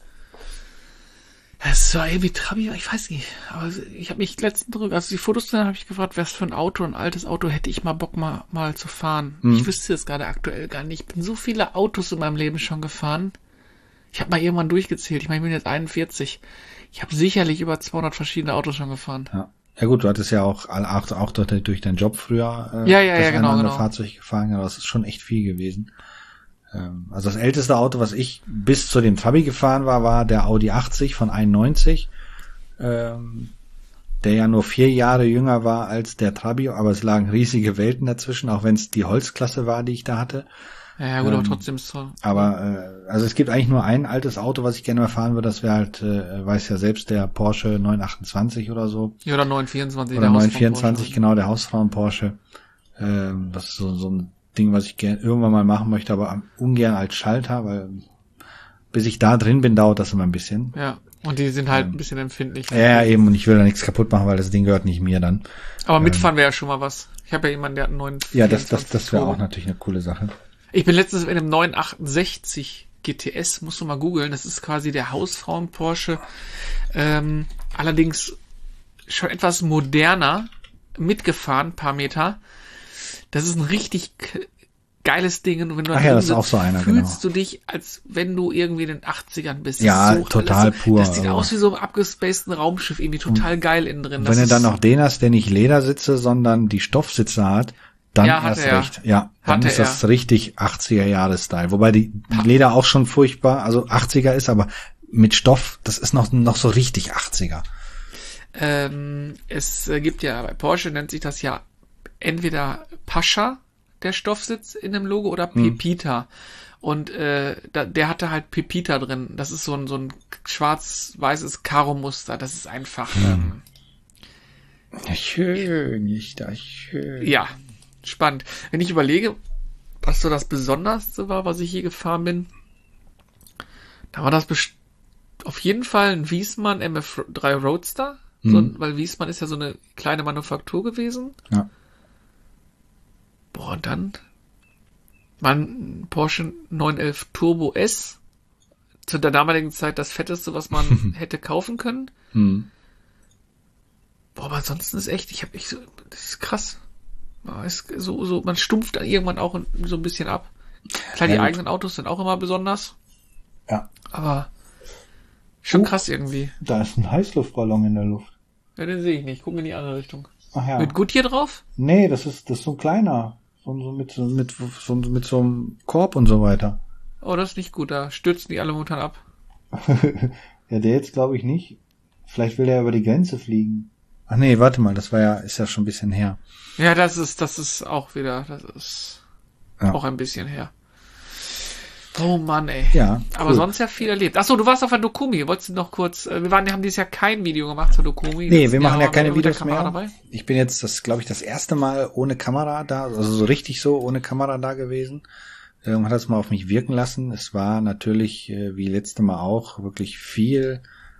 Es war irgendwie Trabi, ich weiß nicht. Aber ich habe mich letztens drüber, als die Fotos gesehen habe, ich gefragt, was für ein Auto, ein altes Auto hätte ich mal Bock mal, mal zu fahren. Mhm. Ich wüsste es gerade aktuell gar nicht. Ich bin so viele Autos in meinem Leben schon gefahren. Ich habe mal irgendwann durchgezählt. Ich meine, ich bin jetzt einundvierzig. Ich habe sicherlich über zweihundert verschiedene Autos schon gefahren. Ja. Ja gut, du hattest ja auch auch, auch durch deinen Job früher äh, ja, ja, das ja, genau, eine genau. Fahrzeug gefahren, aber das ist schon echt viel gewesen. Ähm, also das älteste Auto, was ich bis zu dem Trabi gefahren war, war der Audi achtzig von einundneunzig, ähm, der ja nur vier Jahre jünger war als der Trabi, aber es lagen riesige Welten dazwischen, auch wenn es die Holzklasse war, die ich da hatte. Ja, ja gut, ähm, aber trotzdem ist es so. Aber äh, also es gibt eigentlich nur ein altes Auto, was ich gerne mal fahren würde, das wäre halt, äh, weiß ja selbst, der Porsche neun achtundzwanzig oder so. Ja, oder neun vierundzwanzig. Oder neun vierundzwanzig, genau, der Hausfrauen Porsche. Ähm, das ist so, so ein Ding, was ich gerne irgendwann mal machen möchte, aber ungern als Schalter, weil bis ich da drin bin, dauert das immer ein bisschen. Ja, und die sind halt ähm, ein bisschen empfindlich. Ja, eben, und ich will da nichts kaputt machen, weil das Ding gehört nicht mir dann. Aber mitfahren ähm, wäre ja schon mal was. Ich habe ja jemanden, der hat einen neun Ja, das, das, das wäre auch natürlich eine coole Sache. Ich bin letztens in einem neun achtundsechzig G T S, musst du mal googeln, das ist quasi der Hausfrauen Porsche, ähm, allerdings schon etwas moderner, mitgefahren, paar Meter. Das ist ein richtig geiles Ding und wenn du Ach ja, das ist auch so einer, fühlst genau. du dich, als wenn du irgendwie in den achtzigern bist. Ja, so, total das, pur. Das sieht aus wie so ein abgespaceden Raumschiff, irgendwie total und geil innen drin. Wenn du dann noch den hast, der nicht Ledersitze, sondern die Stoffsitze hat, dann ja, erst er. recht. Ja, dann hatte ist das er. richtig achtziger-Jahre-Style. Wobei die, die Leder auch schon furchtbar, also achtziger ist, aber mit Stoff, das ist noch noch so richtig achtziger. Ähm, es gibt ja, bei Porsche nennt sich das ja entweder Pascha, der Stoffsitz in dem Logo, oder Pepita. Hm. Und äh, da, der hatte halt Pepita drin. Das ist so ein, so ein schwarz-weißes Karo-Muster. Das ist einfach... Hm. Ähm, schön, ist das schön. Ja. Spannend. Wenn ich überlege, was so das Besonderste war, was ich hier gefahren bin, da war das best- auf jeden Fall ein Wiesmann M F drei Roadster, mhm. so, weil Wiesmann ist ja so eine kleine Manufaktur gewesen. Ja. Boah, und dann mein Porsche neun elf Turbo S, zu der damaligen Zeit das fetteste, was man hätte kaufen können. Mhm. Boah, aber ansonsten ist echt, ich habe ich so, das ist krass. Ist so, so, man stumpft dann irgendwann auch so ein bisschen ab. Klar, die ja, eigenen Autos sind auch immer besonders. Ja. Aber schon uh, krass irgendwie. Da ist ein Heißluftballon in der Luft. Ja, den sehe ich nicht. Guck in die andere Richtung. Ach ja. Mit Goodyear drauf? Nee, das ist, das ist so ein kleiner. So, so mit, so, mit, so, mit so einem Korb und so weiter. Oh, das ist nicht gut. Da stürzen die alle momentan ab. Ja, der jetzt glaube ich nicht. Vielleicht will der über die Grenze fliegen. Ach nee, warte mal, das war ja, ist ja schon ein bisschen her. Ja, das ist, das ist auch wieder, das ist ja. auch ein bisschen her. Oh Mann, ey. Ja. Aber cool. Sonst ja viel erlebt. Achso, du warst auf der Dokumi. Wolltest du noch kurz, wir waren, haben dieses Jahr kein Video gemacht zur Dokumi. Nee, wir machen ja keine Videos mehr. Dabei. Ich bin jetzt, das glaube ich, das erste Mal ohne Kamera da, also so richtig so ohne Kamera da gewesen. Ähm, hat das mal auf mich wirken lassen. Es war natürlich, äh, wie letzte Mal auch, wirklich viel,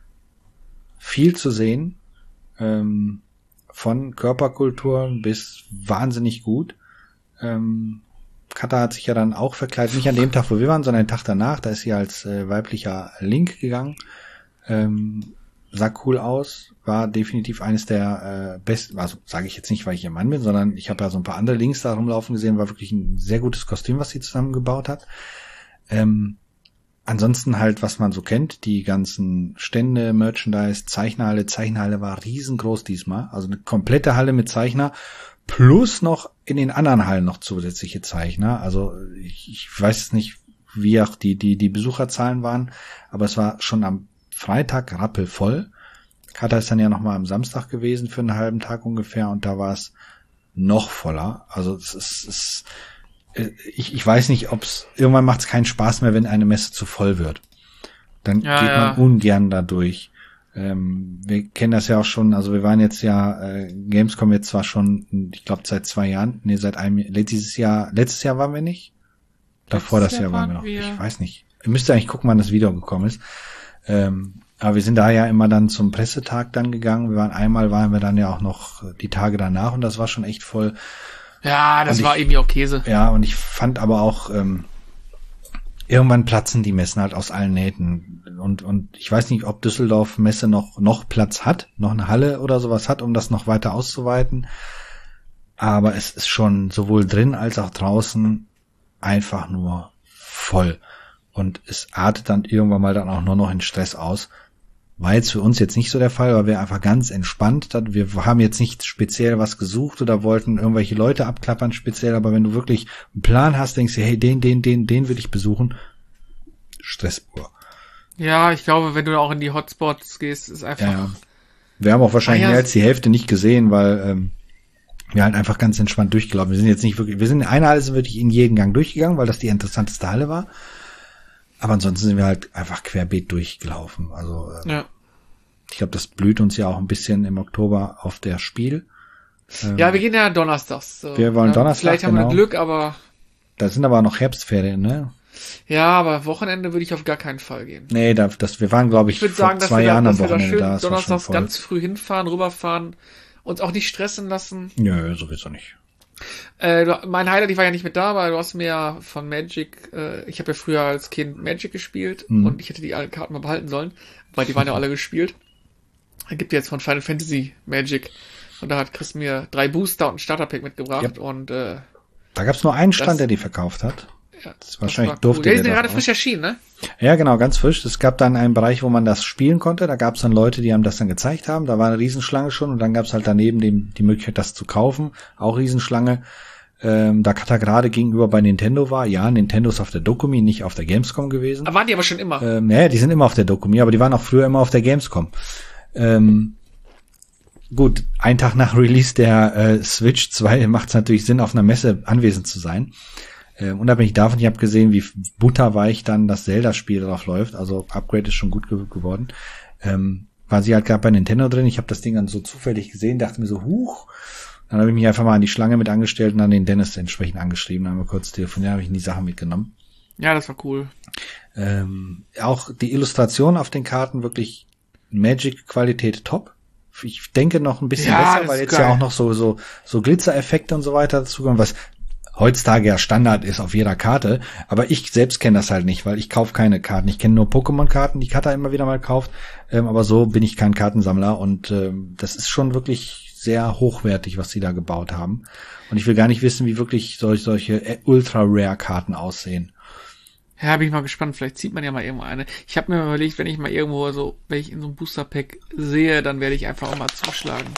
viel zu sehen. Ähm, von Körperkulturen bis wahnsinnig gut. Ähm, Katha hat sich ja dann auch verkleidet, nicht an dem Tag, wo wir waren, sondern den Tag danach. Da ist sie als äh, weiblicher Link gegangen. Ähm, sah cool aus, war definitiv eines der äh, besten, also sage ich jetzt nicht, weil ich ihr Mann bin, sondern ich habe ja so ein paar andere Links da rumlaufen gesehen, war wirklich ein sehr gutes Kostüm, was sie zusammengebaut hat. Ähm, Ansonsten halt, was man so kennt, die ganzen Stände, Merchandise, Zeichnerhalle. Zeichnerhalle war riesengroß diesmal. Also eine komplette Halle mit Zeichner. Plus noch in den anderen Hallen noch zusätzliche Zeichner. Also ich, ich weiß nicht, wie auch die, die, die Besucherzahlen waren. Aber es war schon am Freitag rappelvoll. Katha ist dann ja nochmal am Samstag gewesen für einen halben Tag ungefähr. Und da war es noch voller. Also es ist, es Ich, ich weiß nicht, ob's irgendwann macht es keinen Spaß mehr, wenn eine Messe zu voll wird. Dann ja, geht man ja. ungern da durch. Ähm, wir kennen das ja auch schon, also wir waren jetzt ja, äh, Gamescom jetzt zwar schon, ich glaube seit zwei Jahren, nee, seit einem Jahr, letztes Jahr, letztes Jahr waren wir nicht? Davor das Jahr, Jahr waren wir noch. Wir ich weiß nicht. Ihr müsst eigentlich gucken, wann das Video gekommen ist. Ähm, aber wir sind da ja immer dann zum Pressetag dann gegangen. Wir waren einmal, waren wir dann ja auch noch die Tage danach und das war schon echt voll. Ja, das und war ich, irgendwie auch Käse. Ja, und ich fand aber auch, ähm, irgendwann platzen die Messen halt aus allen Nähten. Und, und ich weiß nicht, ob Düsseldorf Messe noch, noch Platz hat, noch eine Halle oder sowas hat, um das noch weiter auszuweiten. Aber es ist schon sowohl drin als auch draußen einfach nur voll. Und es artet dann irgendwann mal dann auch nur noch in Stress aus. War jetzt für uns jetzt nicht so der Fall, weil wir einfach ganz entspannt, wir haben jetzt nicht speziell was gesucht oder wollten irgendwelche Leute abklappern speziell, aber wenn du wirklich einen Plan hast, denkst du, hey, den, den, den, den will ich besuchen, Stress pur. Ja, ich glaube, wenn du auch in die Hotspots gehst, ist einfach... Ja, wir haben auch wahrscheinlich ah, ja. mehr als die Hälfte nicht gesehen, weil ähm, wir halt einfach ganz entspannt durchgelaufen. Wir sind jetzt nicht wirklich, wir sind in einer Halle sind wirklich in jeden Gang durchgegangen, weil das die interessanteste Halle war. Aber ansonsten sind wir halt einfach querbeet durchgelaufen. Also ähm, ja. ich glaube, das blüht uns ja auch ein bisschen im Oktober auf der Spiel. Ähm, ja, wir gehen ja donnerstags. So. Wir wollen ja, Donnerstag, Vielleicht haben genau. wir Glück, aber... Da sind aber noch Herbstferien, ne? Ja, aber Wochenende würde ich auf gar keinen Fall gehen. Nee, da, das, wir waren, glaube ich, Ich würde vor sagen, dass zwei wir da, Jahren dass am wir da Wochenende schön da. Das war schon donnerstags voll. ganz früh hinfahren, rüberfahren, uns auch nicht stressen lassen. Nö, sowieso nicht. Äh, du, mein Highlight, ich war ja nicht mit da, weil du hast mir ja von Magic, äh, ich habe ja früher als Kind Magic gespielt Mhm. und ich hätte die alten Karten mal behalten sollen, weil die waren ja alle gespielt. Es gibt jetzt von Final Fantasy Magic und da hat Chris mir drei Booster und ein Starterpack mitgebracht Yep. und äh, Da gab's nur einen Stand, Das- der die verkauft hat. ja, Das ist wahrscheinlich war durfte cool. Ja, die der sind ja das gerade auch. frisch erschienen, ne? Ja, genau, ganz frisch. Es gab dann einen Bereich, wo man das spielen konnte. Da gab's dann Leute, die haben das dann gezeigt haben. Da war eine Riesenschlange schon und dann gab's halt daneben die, die Möglichkeit, das zu kaufen. Auch Riesenschlange. Ähm, da Kata gerade gegenüber bei Nintendo war. Ja, Nintendo ist auf der Dokumi, nicht auf der Gamescom gewesen. Da waren die aber schon immer. Ähm, ja, die sind immer auf der Dokumi, aber die waren auch früher immer auf der Gamescom. Ähm, gut, ein Tag nach Release der äh, Switch zwei macht es natürlich Sinn, auf einer Messe anwesend zu sein. Ähm, unabhängig davon, ich habe gesehen, wie butterweich dann das Zelda-Spiel drauf läuft. Also Upgrade ist schon gut ge- geworden. Ähm, war sie halt gerade bei Nintendo drin. Ich habe das Ding dann so zufällig gesehen, dachte mir so, huch. Dann habe ich mich einfach mal an die Schlange mit angestellt und dann den Dennis entsprechend angeschrieben. Dann haben wir kurz telefoniert, habe ich die Sachen mitgenommen. Ja, das war cool. Ähm, auch die Illustration auf den Karten wirklich Magic-Qualität top. Ich denke noch ein bisschen Ja, besser, das weil ist jetzt geil. ja auch noch so so so Glitzereffekte und so weiter dazukommen, was heutzutage ja Standard ist auf jeder Karte. Aber ich selbst kenne das halt nicht, weil ich kaufe keine Karten. Ich kenne nur Pokémon-Karten, die Kata immer wieder mal kauft. Ähm, aber so bin ich kein Kartensammler und ähm, das ist schon wirklich sehr hochwertig, was sie da gebaut haben. Und ich will gar nicht wissen, wie wirklich solch, solche Ultra-Rare-Karten aussehen. Ja, bin ich mal gespannt. Vielleicht zieht man ja mal irgendwo eine. Ich habe mir mal überlegt, wenn ich mal irgendwo so, wenn ich in so einem Booster-Pack sehe, dann werde ich einfach auch mal zuschlagen.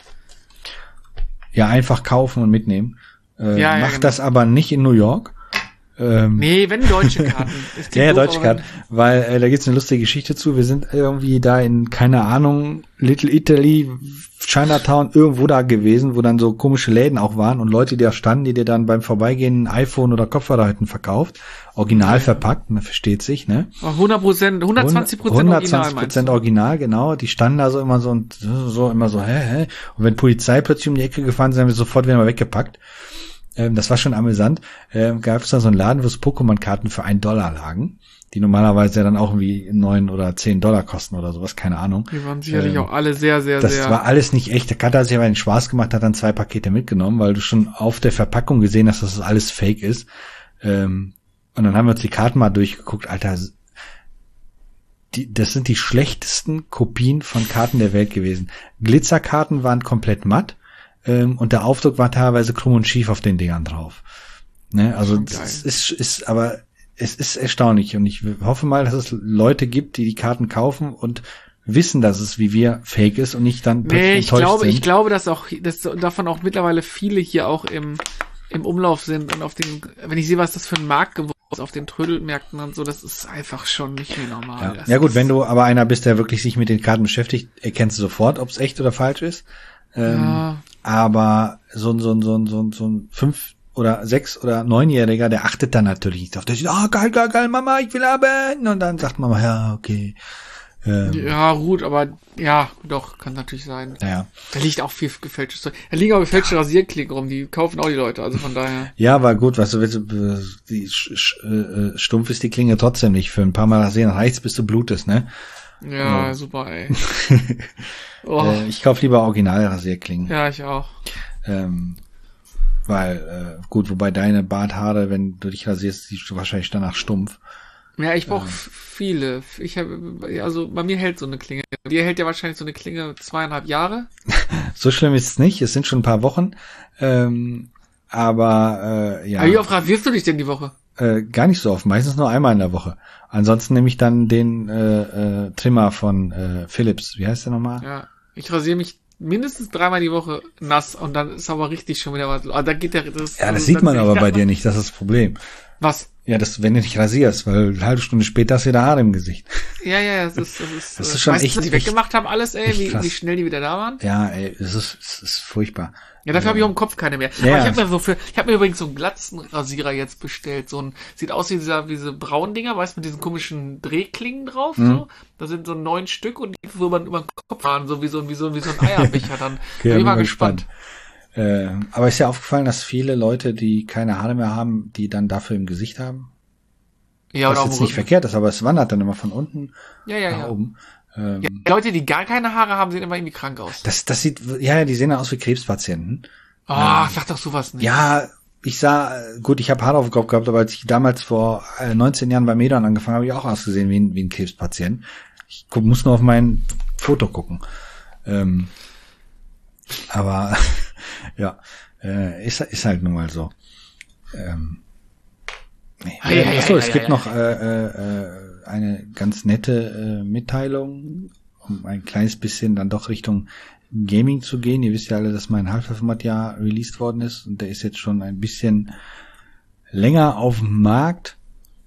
Ja, einfach kaufen und mitnehmen. Äh, Ja, ja, macht genau. das aber nicht in New York. Ähm, Nee, wenn deutsche Karten. Es klingt ja, ja, doof, deutsche aber Karten, weil äh, da gibt's eine lustige Geschichte zu. Wir sind irgendwie da in, keine Ahnung, Little Italy, Chinatown, irgendwo da gewesen, wo dann so komische Läden auch waren und Leute, die da standen, die dir dann beim Vorbeigehen ein iPhone oder Kopfhörer hätten verkauft. Original verpackt, man versteht sich, ne? wenn- hundert Prozent, hundertzwanzig Prozent Original, hundertzwanzig meinst Prozent du? Original, genau. Die standen da so immer so und so, so immer so, hä, hä? Und wenn Polizei plötzlich um die Ecke gefahren sind, haben wir sofort wieder mal weggepackt. Ähm, das war schon amüsant. Ähm, gab es da so einen Laden, wo es Pokémon-Karten für einen Dollar lagen, die normalerweise ja dann auch irgendwie neun oder zehn Dollar kosten oder sowas, keine Ahnung. Die waren sicherlich Ähm, auch alle sehr, sehr, Das sehr... war alles nicht echt. Der Cutter hat sich aber einen Spaß gemacht, hat dann zwei Pakete mitgenommen, weil du schon auf der Verpackung gesehen hast, dass das alles fake ist. Ähm, und dann haben wir uns die Karten mal durchgeguckt. Alter, die, das sind die schlechtesten Kopien von Karten der Welt gewesen. Glitzerkarten waren komplett matt. Ähm, und der Aufdruck war teilweise krumm und schief auf den Dingern drauf. Ne, also Schon es geil. ist, ist, aber es ist erstaunlich und ich hoffe mal, dass es Leute gibt, die die Karten kaufen und wissen, dass es wie wir fake ist und nicht dann plötzlich Nee, ich enttäuscht glaube, sind. ich glaube, dass auch, dass davon auch mittlerweile viele hier auch im, im Umlauf sind und auf den, wenn ich sehe, was das für ein Markt geworden ist, auf den Trödelmärkten und so, das ist einfach schon nicht mehr normal. Ja, Das ja gut, ist- wenn du aber einer bist, der wirklich sich mit den Karten beschäftigt, erkennst du sofort, ob es echt oder falsch ist. Ähm, Ja. Aber so ein, so ein, so ein, so ein, so ein fünf oder sechs oder neunjähriger, der achtet dann natürlich nicht auf. Der sagt, ah, geil, geil, geil, Mama, ich will haben. Und dann sagt Mama, ja, okay. Ähm, Ja, gut, aber ja, doch, kann natürlich sein. ja. Da liegt auch viel gefälschtes Zeug. Da liegen auch gefälschte Rasierklingen rum, die kaufen auch die Leute, also von daher. Ja, aber gut, weißt du, weißt du, die sch, sch, äh, stumpf ist die Klinge trotzdem nicht. Für ein paar Mal rasieren reicht's, bis du blutest, ne? Ja, Ja. super, ey. Oh, Äh, ich kauf lieber originale Rasierklingen. ja, ich auch. Ähm, Weil, äh, gut, wobei deine Barthaare, wenn du dich rasierst, siehst du wahrscheinlich danach stumpf. Ja, ich brauche Ähm. viele. Ich habe, also bei mir hält so eine Klinge. Bei dir hält ja wahrscheinlich so eine Klinge zweieinhalb Jahre. So schlimm ist es nicht. Es sind schon ein paar Wochen. Ähm, aber äh, ja. Aber wie oft rasierst du dich denn die Woche? Äh, gar nicht so oft. Meistens nur einmal in der Woche. Ansonsten nehme ich dann den äh, äh, Trimmer von äh, Philips. Wie heißt der nochmal? Ja, ich rasiere mich mindestens dreimal die Woche nass und dann ist aber richtig schon wieder was. Ah, da geht der. Das, Ja, das also, sieht man sehe aber ich bei da- dir nicht. Das ist das Problem. Was? Ja, das, wenn du nicht rasierst, weil eine halbe Stunde später hast du wieder Haare im Gesicht. Ja, ja, das ist, das ist, Das äh, ist schon weißt du, echt- was die echt- weggemacht haben alles, ey, echt wie, krass. wie schnell die wieder da waren. Ja, ey, es ist, es ist furchtbar. Ja, dafür habe ich auch im Kopf keine mehr. Ja. Aber ich habe mir so für, ich habe mir übrigens so einen Glatzenrasierer jetzt bestellt. So ein, sieht aus wie dieser, wie diese braunen Dinger, weißt du, mit diesen komischen Drehklingen drauf, Mhm. so. Da sind so neun Stück und die, wo man über den Kopf fahren, so wie so, ein- wie so, wie so ein Eierbecher dann. Okay, Bin ich mal bin gespannt. Äh, aber ist ja aufgefallen, dass viele Leute, die keine Haare mehr haben, die dann dafür im Gesicht haben. Ja, Was oder jetzt auch nicht verkehrt ist, aber es wandert dann immer von unten Ja, ja, nach ja. oben. Ähm, ja. Leute, die gar keine Haare haben, sehen immer irgendwie krank aus. Das, das sieht, ja, ja, die sehen aus wie Krebspatienten. Ah, sag doch sowas nicht. Ja, ich sah, äh, gut, ich habe Haare auf dem Kopf gehabt, aber als ich damals vor äh, neunzehn Jahren bei Medon angefangen habe, habe ich auch ausgesehen wie ein, wie ein Krebspatient. Ich guck, muss nur auf mein Foto gucken. Ähm, aber ja, äh, ist, ist halt nun mal so. Ähm, nee. Ei, ei, Achso, ei, es ei, gibt ei, noch äh, äh, eine ganz nette äh, Mitteilung, um ein kleines bisschen dann doch Richtung Gaming zu gehen. Ihr wisst ja alle, dass mein Half-Life-Mod ja released worden ist und der ist jetzt schon ein bisschen länger auf dem Markt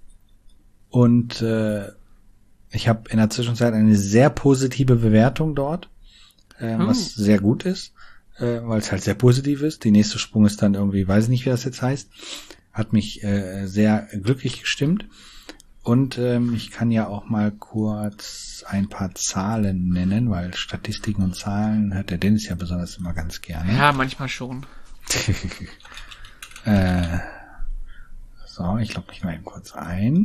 und äh, ich habe in der Zwischenzeit eine sehr positive Bewertung dort, äh, Hm. was sehr gut ist, äh, weil es halt sehr positiv ist. Die nächste Sprung ist dann irgendwie, weiß ich nicht, wie das jetzt heißt, hat mich äh, sehr glücklich gestimmt. Und ähm, ich kann ja auch mal kurz ein paar Zahlen nennen, weil Statistiken und Zahlen hört der Dennis ja besonders immer ganz gerne. Ja, manchmal schon. äh, so, ich logge mich mal eben kurz ein.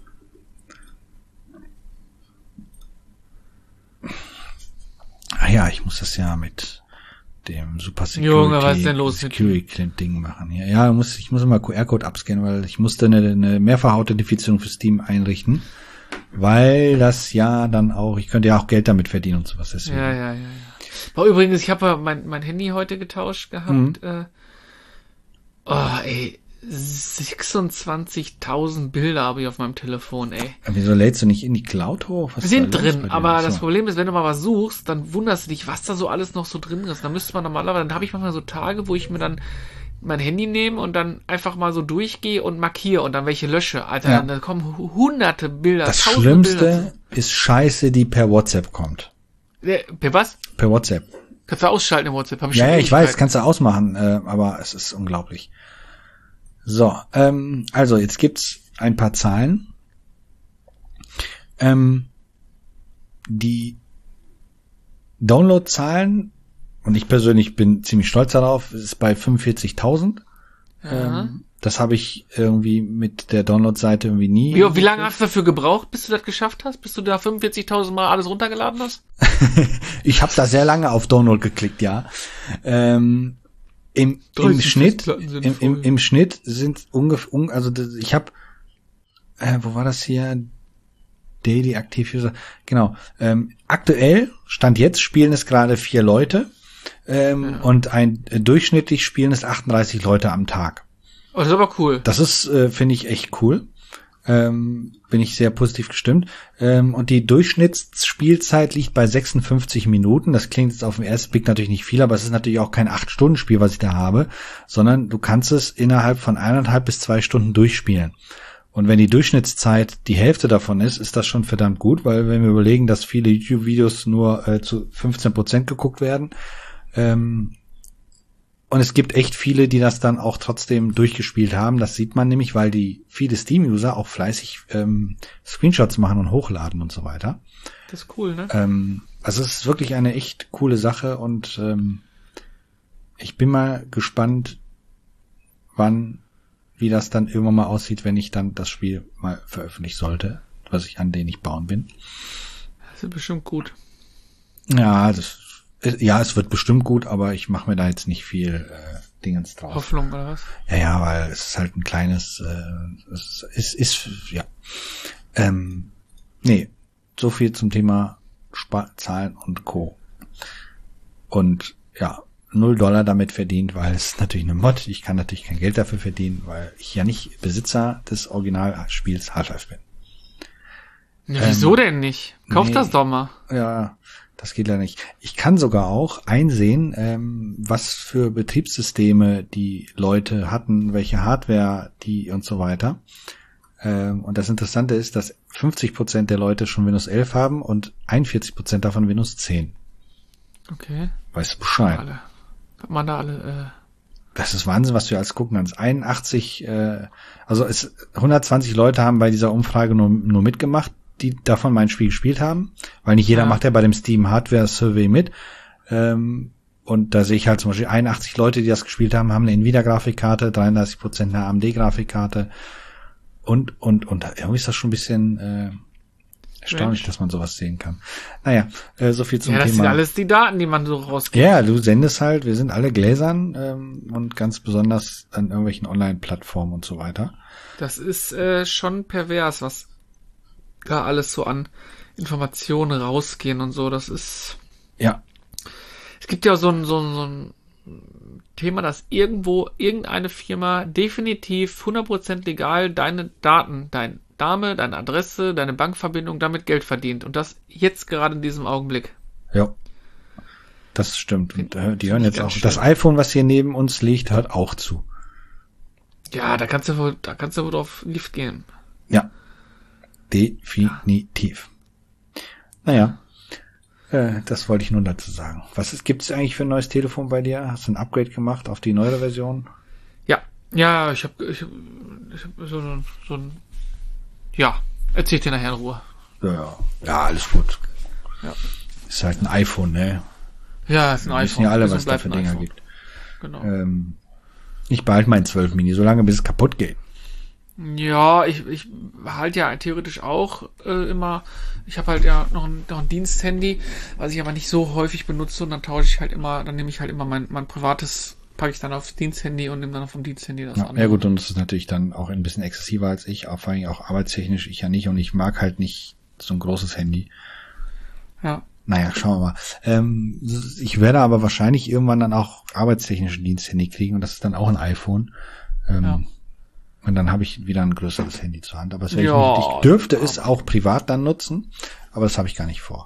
Ah ja, ich muss das ja mit dem Super Security, Junge, was ist denn los mit Security Ding machen hier. Ja, muss, ich muss mal Q R-Code abscannen, weil ich musste eine, eine Mehrfach-Authentifizierung für Steam einrichten, weil das ja dann auch, ich könnte ja auch Geld damit verdienen und sowas. Deswegen. Ja, ja, ja, ja. Aber übrigens, ich habe ja mein, mein Handy heute getauscht gehabt. Mhm. Äh, oh, ey, sechsundzwanzigtausend Bilder habe ich auf meinem Telefon, ey. Aber wieso lädst du nicht in die Cloud hoch? Was Wir ist da sind los drin, bei dir? aber Ach das so. Problem ist, wenn du mal was suchst, dann wunderst du dich, was da so alles noch so drin ist. Dann müsste man normalerweise, dann habe ich manchmal so Tage, wo ich mir dann mein Handy nehme und dann einfach mal so durchgehe und markiere und dann welche lösche. Alter, Ja. dann, dann kommen hu- hunderte Bilder, Das tausende Bilder. Schlimmste ist Scheiße, die per WhatsApp kommt. Ja, per was? Per WhatsApp. Kannst du ausschalten im WhatsApp? Hab ich Ja, schon ja, ich weiß, Ewigkeiten. kannst du ausmachen, äh, aber es ist unglaublich. So, ähm, also jetzt gibt's ein paar Zahlen. Ähm, die Downloadzahlen, und ich persönlich bin ziemlich stolz darauf, ist bei fünfundvierzigtausend. Ja. Ähm, das habe ich irgendwie mit der Download-Seite irgendwie nie. Wie, wie lange hast du dafür gebraucht, bis du das geschafft hast? Bis du da fünfundvierzigtausend Mal alles runtergeladen hast? Ich habe da sehr lange auf Download geklickt, ja. Ähm, im, im dreißig Schnitt, Festplatten sind im, im, voll. im Schnitt sind ungefähr, un, also das, ich habe, äh, wo war das hier? Daily Active User. Genau. Ähm, aktuell, Stand jetzt, spielen es gerade vier Leute. Ähm, Ja. Und ein äh, durchschnittlich spielen es achtunddreißig Leute am Tag. Oh, das ist aber cool. Das ist, äh, finde ich, echt cool. Ähm, bin ich sehr positiv gestimmt. Ähm, und die Durchschnittsspielzeit liegt bei sechsundfünfzig Minuten. Das klingt jetzt auf den ersten Blick natürlich nicht viel, aber es ist natürlich auch kein acht Stunden Spiel, was ich da habe, sondern du kannst es innerhalb von eineinhalb bis zwei Stunden durchspielen. Und wenn die Durchschnittszeit die Hälfte davon ist, ist das schon verdammt gut, weil wenn wir überlegen, dass viele YouTube-Videos nur äh, zu fünfzehn Prozent geguckt werden, ähm, und es gibt echt viele, die das dann auch trotzdem durchgespielt haben. Das sieht man nämlich, weil die viele Steam-User auch fleißig ähm, Screenshots machen und hochladen und so weiter. Das ist cool, ne? Ähm, also es ist wirklich eine echt coole Sache und ähm, ich bin mal gespannt, wann, wie das dann irgendwann mal aussieht, wenn ich dann das Spiel mal veröffentlichen sollte, was ich an den ich bauen bin. Das ist bestimmt gut. Ja, das, ja, es wird bestimmt gut, aber ich mache mir da jetzt nicht viel äh, Dingens drauf. Hoffnung oder was? Ja, ja, weil es ist halt ein kleines, äh, es ist, ist, ja. Ähm, nee, so viel zum Thema Sparzahlen und Co. Und ja, null Dollar damit verdient, weil es natürlich eine Mod. Ich kann natürlich kein Geld dafür verdienen, weil ich ja nicht Besitzer des Originalspiels Half-Life bin. Ja, wieso ähm, denn nicht? Kauf nee, das doch mal. Ja, das geht leider nicht. Ich kann sogar auch einsehen, ähm, was für Betriebssysteme die Leute hatten, welche Hardware die und so weiter. Ähm, und das Interessante ist, dass fünfzig Prozent der Leute schon Windows elf haben und einundvierzig Prozent davon Windows zehn. Okay. Weißt du Bescheid? Alle. Hat man da alle, äh Das ist Wahnsinn, was du alles gucken kannst. einundachtzig, äh, also es, hundertzwanzig Leute haben bei dieser Umfrage nur, nur mitgemacht, die davon mein Spiel gespielt haben, weil nicht jeder ja. macht ja bei dem Steam Hardware Survey mit. Ähm, und da sehe ich halt zum Beispiel einundachtzig Leute, die das gespielt haben, haben eine Nvidia-Grafikkarte, dreiunddreißig Prozent eine A M D-Grafikkarte und, und, und irgendwie ist das schon ein bisschen äh, erstaunlich, Mensch, dass man sowas sehen kann. Naja, äh, so viel zum ja, das Thema. sind alles die Daten, die man so rausgibt. Ja, du sendest halt, wir sind alle gläsern ähm, und ganz besonders an irgendwelchen Online-Plattformen und so weiter. Das ist äh, schon pervers, was da alles so an Informationen rausgehen und so. Das ist... Ja. Es gibt ja so ein, so ein, so ein Thema, dass irgendwo irgendeine Firma definitiv hundert Prozent legal deine Daten, dein Name, deine Adresse, deine Bankverbindung, damit Geld verdient. Und das jetzt gerade in diesem Augenblick. Ja. Das stimmt. Und äh, die hören Find jetzt auch. schön. Das iPhone, was hier neben uns liegt, hört auch zu. Ja, da kannst du wohl, da kannst du wohl drauf Lift gehen. Ja. Definitiv. Naja. Äh, das wollte ich nur dazu sagen. Was ist, gibt es eigentlich für ein neues Telefon bei dir? Hast du ein Upgrade gemacht auf die neuere Version? Ja. Ja, ich habe ich hab, ich hab so, ein, so ein ja, erzähl ich dir nachher in Ruhe. Ja, ja. Ja, alles gut. Ja. Ist halt ein iPhone, ne? Ja, ist ein Wir iPhone. wissen ja alle, Ist und was da bleibt für ein Dinger iPhone. gibt. Genau. Ähm, ich behalte mein zwölf Mini, solange bis es kaputt geht. Ja, ich, ich halt ja theoretisch auch äh, immer, ich habe halt ja noch ein, noch ein Diensthandy, was ich aber nicht so häufig benutze und dann tausche ich halt immer, dann nehme ich halt immer mein, mein privates, packe ich dann aufs Diensthandy und nehme dann vom Diensthandy das Ja, an. ja gut, und das ist natürlich dann auch ein bisschen exzessiver als ich, auch vor allem auch arbeitstechnisch, ich ja nicht und ich mag halt nicht so ein großes Handy. Ja. Naja, schauen wir mal. Ähm, ich werde aber wahrscheinlich irgendwann dann auch arbeitstechnisch ein Diensthandy kriegen und das ist dann auch ein iPhone. Ähm, Ja. Und dann habe ich wieder ein größeres Handy zur Hand. Aber das werde ich Ja, nicht. Ich dürfte es auch privat dann nutzen, aber das habe ich gar nicht vor.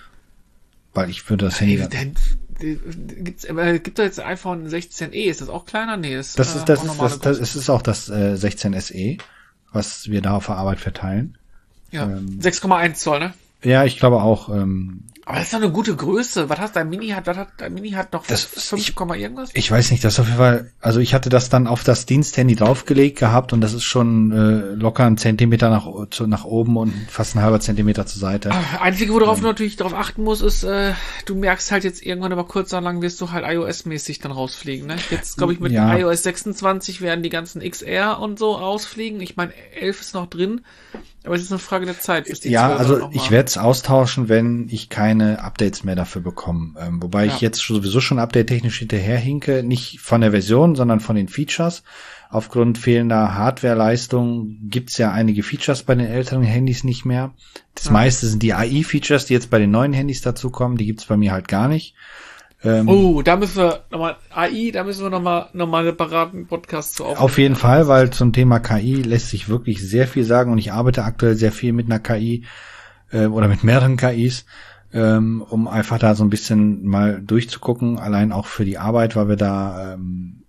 Weil ich würde das Handy... Hey, dann, gibt's, äh, gibt da jetzt iPhone sechzehn e, ist das auch kleiner? Nee, das, Das äh, ist das auch ist normale das, das, es ist auch das äh, sechzehn S E, was wir da auf der Arbeit verteilen. Ja, ähm, sechs Komma eins Zoll, ne? Ja, ich glaube auch. Ähm, Aber das ist doch eine gute Größe. Was hast dein Mini hat? Was hat dein Mini hat noch Das- fünf, irgendwas? Ich weiß nicht, das ist auf jeden Fall, also ich hatte das dann auf das Diensthandy draufgelegt gehabt und das ist schon äh, locker ein Zentimeter nach, zu, nach oben und fast ein halber Zentimeter zur Seite. Einzige, worauf du natürlich darauf achten musst, ist, äh, du merkst halt jetzt irgendwann aber kurz oder lang wirst du halt iOS-mäßig dann rausfliegen, ne? Jetzt, glaube ich, mit Ja. i O S sechsundzwanzig werden die ganzen X R und so rausfliegen. Ich meine, elf ist noch drin, aber es ist eine Frage der Zeit, bis die Ja, zwölf also noch mal- ich werde es austauschen, wenn ich keine Updates mehr dafür bekomme. Ähm, wobei Ja. ich jetzt sowieso schon update-technisch hinterherhinke, nicht von der Version, sondern von den Features. Aufgrund fehlender Hardwareleistung gibt's ja einige Features bei den älteren Handys nicht mehr. Das Ja. meiste sind die A I-Features, die jetzt bei den neuen Handys dazukommen. Die gibt's bei mir halt gar nicht. Ähm, Oh, da müssen wir nochmal, A I, da müssen wir nochmal, nochmal einen separaten Podcast zu aufnehmen. Auf jeden Fall, weil zum Thema K I lässt sich wirklich sehr viel sagen und ich arbeite aktuell sehr viel mit einer K I äh, oder mit mehreren K Is, ähm, um einfach da so ein bisschen mal durchzugucken, allein auch für die Arbeit, weil wir da ähm,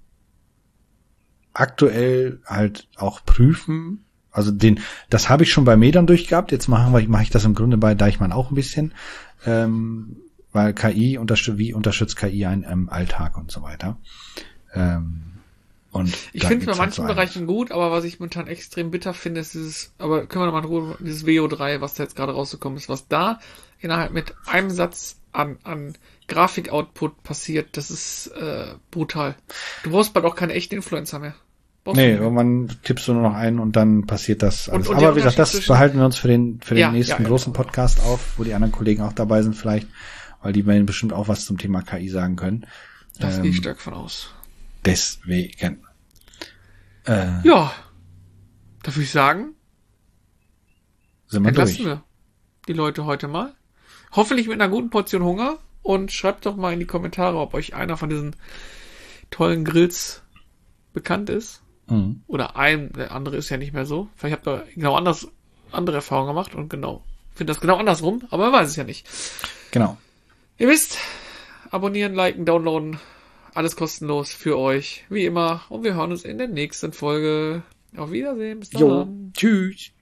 aktuell halt auch prüfen. Also den, das habe ich schon bei Medern durchgehabt. Jetzt machen wir, mache ich das im Grunde bei Deichmann auch ein bisschen, ähm, weil K I unterstützt, wie unterstützt K I einen im Alltag und so weiter. Ähm, und Ich da finde es bei gibt's halt manchen so einiges. Bereichen gut, aber was ich momentan extrem bitter finde, ist dieses, aber können wir nochmal in Ruhe, dieses W O drei, was da jetzt gerade rausgekommen ist, was da innerhalb mit einem Satz an, an Grafik-Output passiert, das ist äh, brutal. Du brauchst bald auch keine echten Influencer mehr. Brauchst du Nee, nicht mehr. irgendwann tippst du nur noch ein und dann passiert das alles. Und- und der Aber wie gesagt, das Unterschied zwischen- behalten wir uns für den für den Ja, nächsten ja, ja. großen Podcast auf, wo die anderen Kollegen auch dabei sind vielleicht, weil die werden bestimmt auch was zum Thema K I sagen können. Das ähm, gehe ich stark von aus. Deswegen. Äh, Ja. Da würde ich sagen, sind wir entlassen durch. wir die Leute heute mal. Hoffentlich mit einer guten Portion Hunger. Und schreibt doch mal in die Kommentare, ob euch einer von diesen tollen Grills bekannt ist. Mhm. Oder ein, der andere ist ja nicht mehr so. Vielleicht habt ihr genau anders, andere Erfahrungen gemacht und genau, finde das genau andersrum, aber man weiß es ja nicht. Genau. Ihr wisst, abonnieren, liken, downloaden, alles kostenlos für euch, wie immer. Und wir hören uns in der nächsten Folge. Auf Wiedersehen, bis dann. Jo, tschüss.